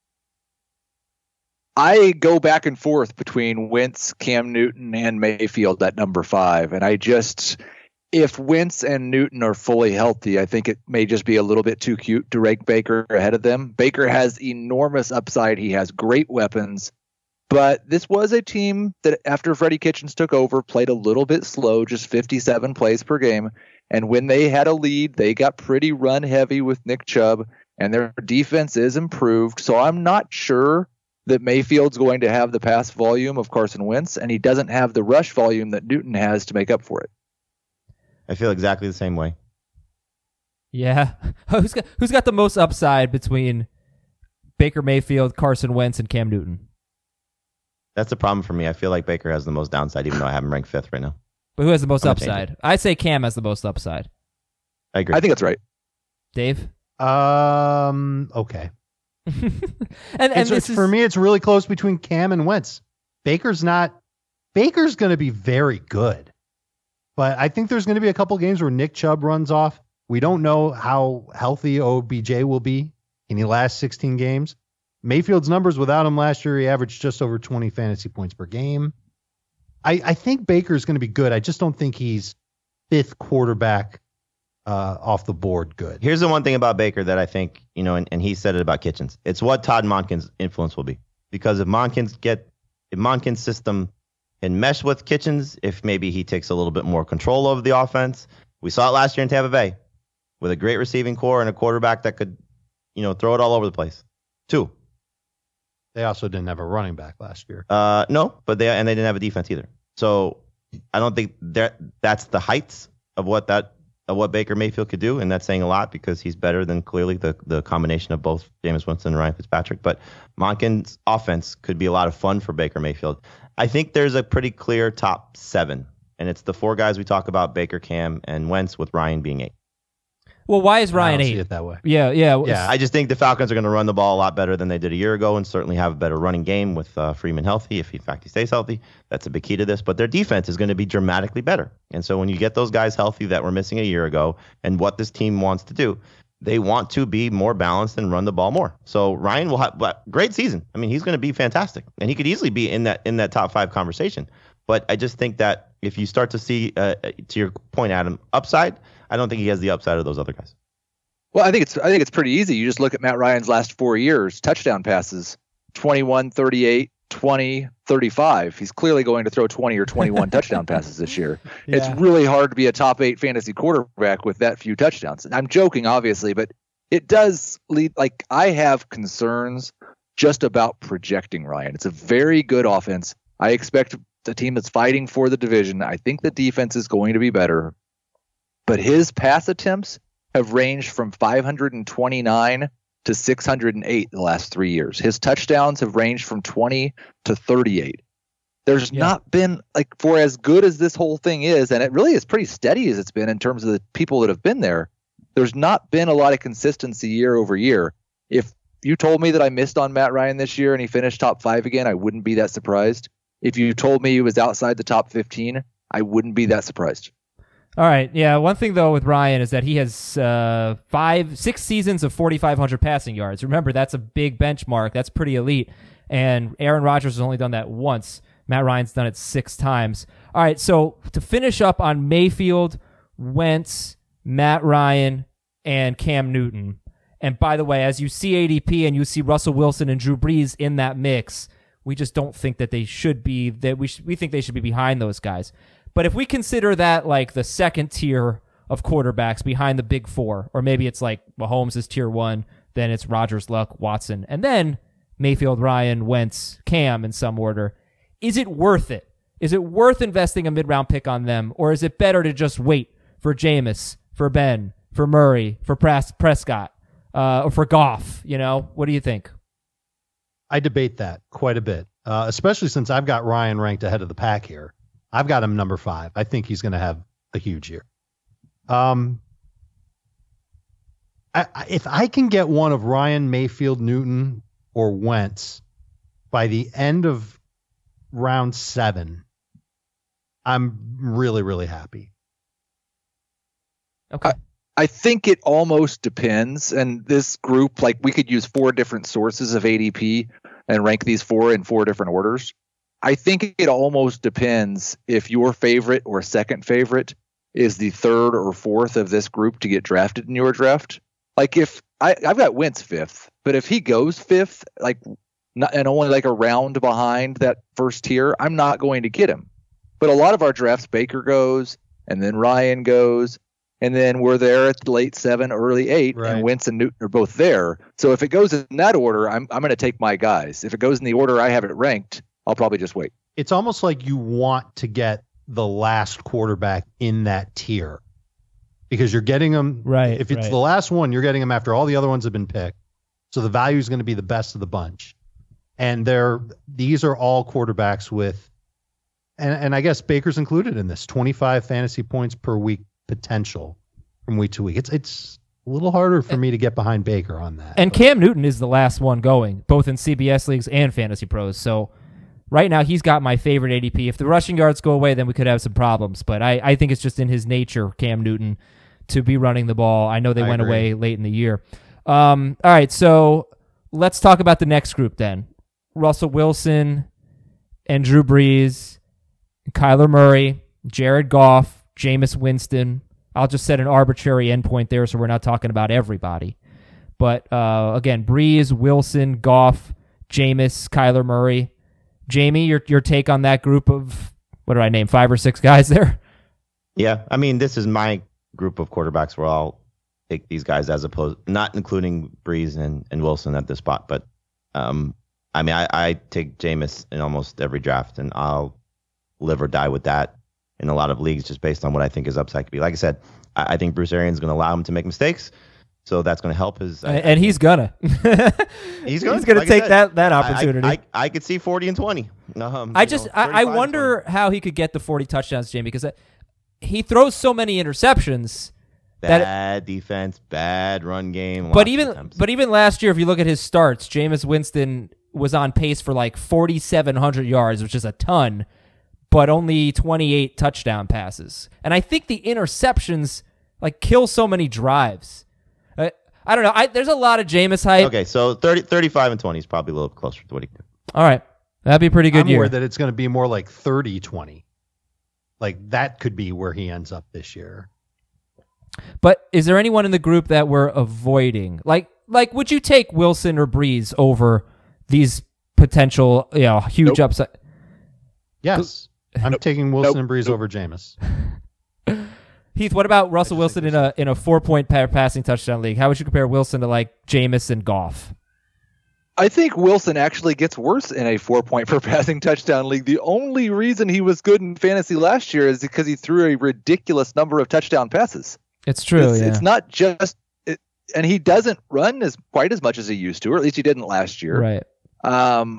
I go back and forth between Wentz, Cam Newton, and Mayfield at number 5. And if Wentz and Newton are fully healthy, I think it may just be a little bit too cute to rank Baker ahead of them. Baker has enormous upside. He has great weapons. But this was a team that, after Freddie Kitchens took over, played a little bit slow, just 57 plays per game. And when they had a lead, they got pretty run heavy with Nick Chubb, and their defense is improved. So I'm not sure that Mayfield's going to have the pass volume of Carson Wentz, and he doesn't have the rush volume that Newton has to make up for it. I feel exactly the same way. Yeah. Who's got the most upside between Baker Mayfield, Carson Wentz, and Cam Newton? That's the problem for me. I feel like Baker has the most downside, even though I have him ranked 5th right now. But who has the most upside? I say Cam has the most upside. I agree. I think that's right. Dave? Okay. and this for me, it's really close between Cam and Wentz. Baker's going to be very good, but I think there's going to be a couple games where Nick Chubb runs off. We don't know how healthy OBJ will be in the last 16 games. Mayfield's numbers without him last year, he averaged just over 20 fantasy points per game. I think Baker's going to be good. I just don't think he's fifth quarterback off the board good. Here's the one thing about Baker that I think, and he said it about Kitchens. It's what Todd Monken's influence will be. Because if Monken's system can mesh with Kitchens, if maybe he takes a little bit more control over the offense. We saw it last year in Tampa Bay with a great receiving core and a quarterback that could, throw it all over the place. 2. They also didn't have a running back last year. No, but they didn't have a defense either. So I don't think that's the heights of what Baker Mayfield could do, and that's saying a lot because he's better than clearly the combination of both Jameis Winston and Ryan Fitzpatrick. But Monken's offense could be a lot of fun for Baker Mayfield. I think there's a pretty clear top 7, and it's the 4 guys we talk about: Baker, Cam, and Wentz, with Ryan being 8. Well, why is Ryan 8? See it that way. Yeah. I just think the Falcons are going to run the ball a lot better than they did a year ago, and certainly have a better running game with Freeman healthy. If in fact he stays healthy, that's a big key to this. But their defense is going to be dramatically better. And so when you get those guys healthy that were missing a year ago, and what this team wants to do, they want to be more balanced and run the ball more. So Ryan will have a great season. I mean, he's going to be fantastic, and he could easily be in that top 5 conversation. But I just think that if you start to see, to your point, Adam, upside, I don't think he has the upside of those other guys. Well, I think it's pretty easy. You just look at Matt Ryan's last 4 years, touchdown passes, 21, 38, 20, 35. He's clearly going to throw 20 or 21 touchdown passes this year. Yeah. It's really hard to be a top 8 fantasy quarterback with that few touchdowns. I'm joking, obviously, but it does lead, I have concerns just about projecting Ryan. It's a very good offense. I expect the team that's fighting for the division. I think the defense is going to be better, but his pass attempts have ranged from 529 to 608 the last 3 years. His touchdowns have ranged from 20 to 38. There's not been, for as good as this whole thing is, and it really is pretty steady as it's been in terms of the people that have been there, there's not been a lot of consistency year over year. If you told me that I missed on Matt Ryan this year and he finished top 5 again, I wouldn't be that surprised. If you told me he was outside the top 15, I wouldn't be that surprised. All right. Yeah. One thing, though, with Ryan is that he has 6 seasons of 4,500 passing yards. Remember, that's a big benchmark. That's pretty elite. And Aaron Rodgers has only done that once. Matt Ryan's done it 6 times. All right. So to finish up on Mayfield, Wentz, Matt Ryan, and Cam Newton. And by the way, as you see ADP and you see Russell Wilson and Drew Brees in that mix, we just don't think that they should be. We think they should be behind those guys. But if we consider that like the second tier of quarterbacks behind the big 4, or maybe it's like Mahomes is tier 1, then it's Rodgers, Luck, Watson, and then Mayfield, Ryan, Wentz, Cam in some order, is it worth it? Is it worth investing a mid-round pick on them, or is it better to just wait for Jameis, for Ben, for Murray, for Prescott, or for Goff? What do you think? I debate that quite a bit, especially since I've got Ryan ranked ahead of the pack here. I've got him number 5. I think he's going to have a huge year. If I can get one of Ryan, Mayfield, Newton, or Wentz by the end of round 7, I'm really, really happy. Okay. I think it almost depends. And this group, we could use 4 different sources of ADP and rank these 4 in 4 different orders. I think it almost depends if your favorite or second favorite is the 3rd or 4th of this group to get drafted in your draft. If I've got Wentz 5th, but if he goes 5th, and only a round behind that first tier, I'm not going to get him. But a lot of our drafts, Baker goes, and then Ryan goes, and then we're there at the late 7, early 8, right. And Wentz and Newton are both there. So if it goes in that order, I'm going to take my guys. If it goes in the order I have it ranked, I'll probably just wait. It's almost like you want to get the last quarterback in that tier because you're getting them. Right. If it's the last one, you're getting them after all the other ones have been picked. So the value is going to be the best of the bunch. And these are all quarterbacks with, and I guess Baker's included in this, 25 fantasy points per week potential from week to week. It's a little harder for me to get behind Baker on that. And Cam Newton is the last one going, both in CBS leagues and Fantasy Pros. So right now he's got my favorite ADP. If the rushing yards go away, then we could have some problems. But I think it's just in his nature, Cam Newton, to be running the ball. I know they went away late in the year. All right, so let's talk about the next group then. Russell Wilson and Drew Brees, Kyler Murray, Jared Goff, Jameis Winston. I'll just set an arbitrary endpoint there so we're not talking about everybody. But again, Brees, Wilson, Goff, Jameis, Kyler Murray. Jamie, your take on that group of, what do I name, 5 or 6 guys there? Yeah, I mean, this is my group of quarterbacks where I'll take these guys as opposed, not including Brees and Wilson at this spot. But I mean, I take Jameis in almost every draft, and I'll live or die with that in a lot of leagues just based on what I think his upside could be. Like I said, I think Bruce Arians is going to allow him to make mistakes, so that's going to help his. And he's gonna. He's going to take that opportunity. I could see 40 and 20. I wonder how he could get the 40 touchdowns, Jamie, because he throws so many interceptions. Bad defense, bad run game. But even last year, if you look at his starts, Jameis Winston was on pace for like 4,700 yards, which is a ton, but only 28 touchdown passes. And I think the interceptions like kill so many drives. I don't know. There's a lot of Jameis hype. Okay, so 35 and 20 is probably a little closer to what he did. All right. That'd be a pretty good year. I'm worried that it's going to be more like 30-20. Like that could be where he ends up this year. But is there anyone in the group that we're avoiding? Like would you take Wilson or Brees over these potential, huge upside? Yes. I'm taking Wilson and Brees over Jameis. Heath, what about Russell Wilson in a 4-point passing touchdown league? How would you compare Wilson to like Jameis and Goff? I think Wilson actually gets worse in a 4-point per passing touchdown league. The only reason he was good in fantasy last year is because he threw a ridiculous number of touchdown passes. It's true. It's not just, and he doesn't run quite as much as he used to, or at least he didn't last year. Right. I'm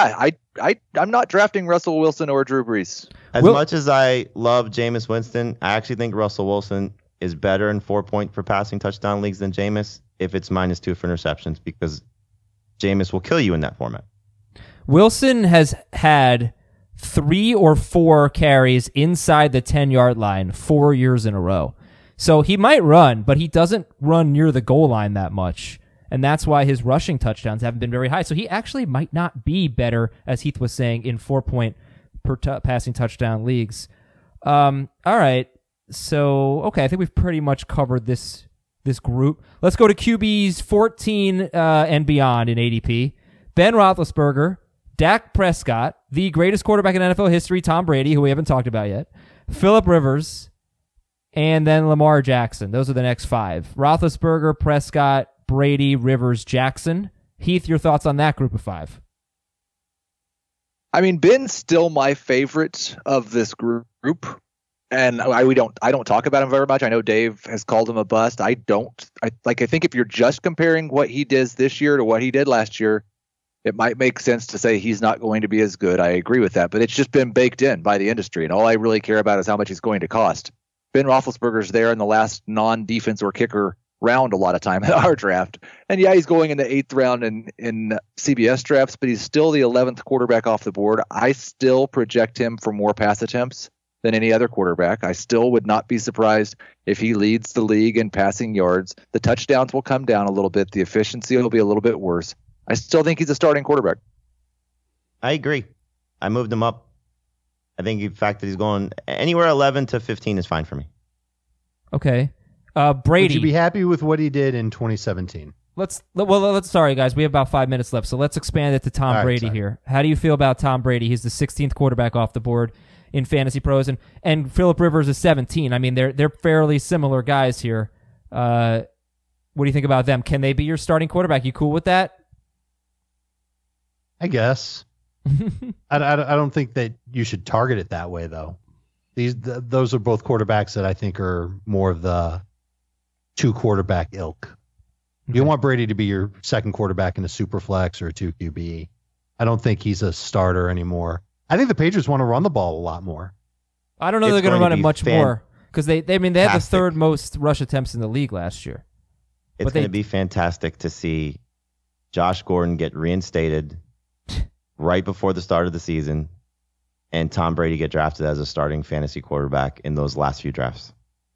not drafting Russell Wilson or Drew Brees. As much as I love Jameis Winston, I actually think Russell Wilson is better in 4-point per passing touchdown leagues than Jameis if it's -2 for interceptions, because Jameis will kill you in that format. Wilson has had 3 or 4 carries inside the 10-yard line 4 years in a row. So he might run, but he doesn't run near the goal line that much. And that's why his rushing touchdowns haven't been very high. So he actually might not be better, as Heath was saying, in 4-point per passing touchdown leagues. All right. So, okay, I think we've pretty much covered this group. Let's go to QBs 14 and beyond in ADP. Ben Roethlisberger, Dak Prescott, the greatest quarterback in NFL history, Tom Brady, who we haven't talked about yet, Phillip Rivers, and then Lamar Jackson. Those are the next 5. Roethlisberger, Prescott, Brady, Rivers, Jackson. Heath, your thoughts on that group of 5? I mean, Ben's still my favorite of this group, and I don't talk about him very much. I know Dave has called him a bust. I think if you're just comparing what he does this year to what he did last year, it might make sense to say he's not going to be as good. I agree with that, but it's just been baked in by the industry, and all I really care about is how much he's going to cost. Ben Roethlisberger's there in the last non-defense or kicker round a lot of time in our draft. And yeah, he's going in the 8th round in CBS drafts, but he's still the 11th quarterback off the board. I still project him for more pass attempts than any other quarterback. I still would not be surprised if he leads the league in passing yards. The touchdowns will come down a little bit. The efficiency will be a little bit worse. I still think he's a starting quarterback. I agree. I moved him up. I think the fact that he's going anywhere 11 to 15 is fine for me. Okay. Brady. Would you be happy with what he did in 2017? Sorry, guys. We have about 5 minutes left, so let's expand it to Tom Brady here. How do you feel about Tom Brady? He's the 16th quarterback off the board in Fantasy Pros, and Phillip Rivers is 17. I mean, they're fairly similar guys here. What do you think about them? Can they be your starting quarterback? You cool with that? I guess. I don't think that you should target it that way, though. Those are both quarterbacks that I think are more of the 2 quarterback ilk. Okay. You want Brady to be your second quarterback in a super flex or a 2 QB. I don't think he's a starter anymore. I think the Patriots want to run the ball a lot more. I don't know they're going to run it much more because they had the 3rd most rush attempts in the league last year. It's going to be fantastic to see Josh Gordon get reinstated right before the start of the season and Tom Brady get drafted as a starting fantasy quarterback in those last few drafts.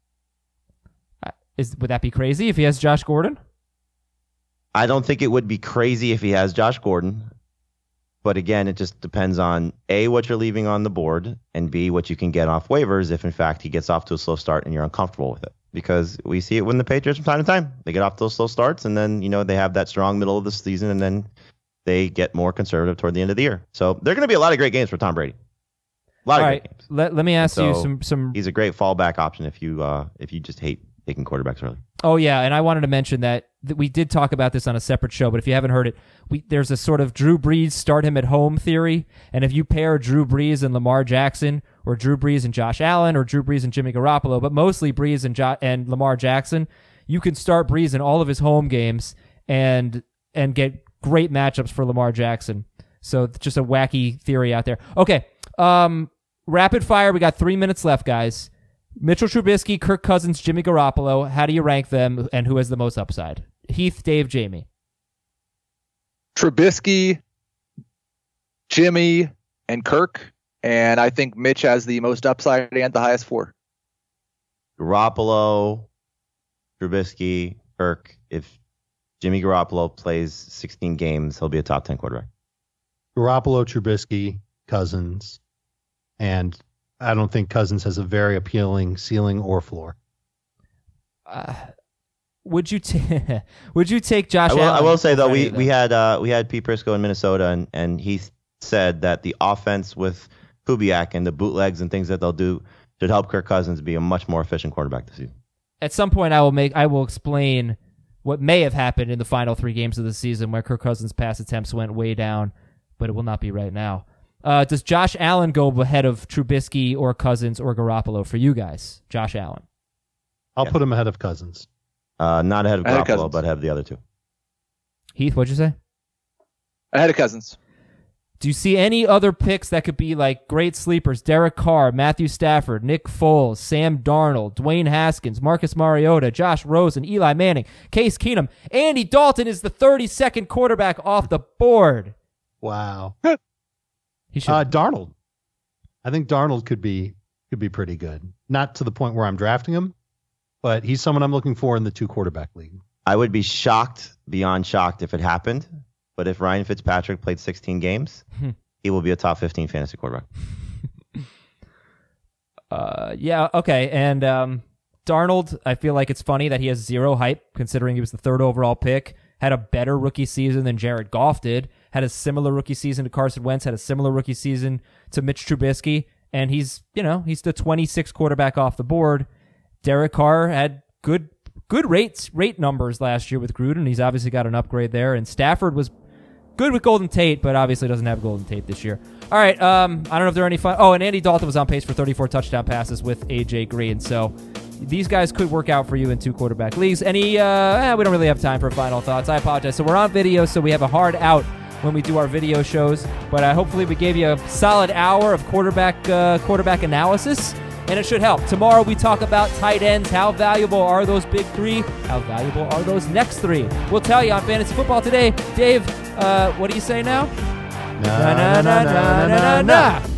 Would that be crazy if he has Josh Gordon? I don't think it would be crazy if he has Josh Gordon. But again, it just depends on A, what you're leaving on the board, and B, what you can get off waivers if, in fact, he gets off to a slow start and you're uncomfortable with it. Because we see it when the Patriots from time to time. They get off those slow starts, and then, they have that strong middle of the season, and then they get more conservative toward the end of the year. So there are going to be a lot of great games for Tom Brady. A lot of great games. Let me ask you some. He's a great fallback option if you just hate taking quarterbacks early. Oh, yeah, and I wanted to mention that we did talk about this on a separate show, but if you haven't heard it, there's a sort of Drew Brees start him at home theory, and if you pair Drew Brees and Lamar Jackson, or Drew Brees and Josh Allen, or Drew Brees and Jimmy Garoppolo, but mostly Brees and Lamar Jackson, you can start Brees in all of his home games and get great matchups for Lamar Jackson. So just a wacky theory out there. Okay, rapid fire. We got 3 minutes left, guys. Mitchell Trubisky, Kirk Cousins, Jimmy Garoppolo. How do you rank them, and who has the most upside? Heath, Dave, Jamie. Trubisky, Jimmy, and Kirk. And I think Mitch has the most upside and the highest floor. Garoppolo, Trubisky, Kirk. If Jimmy Garoppolo plays 16 games, he'll be a top 10 quarterback. Garoppolo, Trubisky, Cousins, and I don't think Cousins has a very appealing ceiling or floor. Would you take Josh Allen? I will say though, we had Pete Prisco in Minnesota, and he said that the offense with Kubiak and the bootlegs and things that they'll do should help Kirk Cousins be a much more efficient quarterback this season. At some point, I will explain what may have happened in the final 3 games of the season where Kirk Cousins' pass attempts went way down, but it will not be right now. Does Josh Allen go ahead of Trubisky or Cousins or Garoppolo for you guys? Josh Allen. I'll put him ahead of Cousins. Not ahead of Garoppolo, but ahead of the other two. Heath, what'd you say? Ahead of Cousins. Do you see any other picks that could be like great sleepers? Derek Carr, Matthew Stafford, Nick Foles, Sam Darnold, Dwayne Haskins, Marcus Mariota, Josh Rosen, Eli Manning, Case Keenum. Andy Dalton is the 32nd quarterback off the board. Wow. He should. Darnold. I think Darnold could be pretty good. Not to the point where I'm drafting him, but he's someone I'm looking for in the 2-quarterback league. I would be shocked, beyond shocked, if it happened. But if Ryan Fitzpatrick played 16 games, he will be a top 15 fantasy quarterback. Yeah, okay. And Darnold, I feel like it's funny that he has zero hype, considering he was the 3rd overall pick, had a better rookie season than Jared Goff did, had a similar rookie season to Carson Wentz, had a similar rookie season to Mitch Trubisky, and he's the 26th quarterback off the board. Derek Carr had good rate numbers last year with Gruden. He's obviously got an upgrade there, and Stafford was good with Golden Tate, but obviously doesn't have Golden Tate this year. All right, I don't know if there are any fun. Oh, and Andy Dalton was on pace for 34 touchdown passes with AJ Green. So these guys could work out for you in 2-quarterback leagues. We don't really have time for final thoughts. I apologize. So we're on video, so we have a hard out when we do our video shows. But hopefully we gave you a solid hour of quarterback analysis, and it should help. Tomorrow we talk about tight ends. How valuable are those big 3? How valuable are those next 3? We'll tell you on Fantasy Football Today. Dave, what do you say now? Na, na, na, na, na, na, na.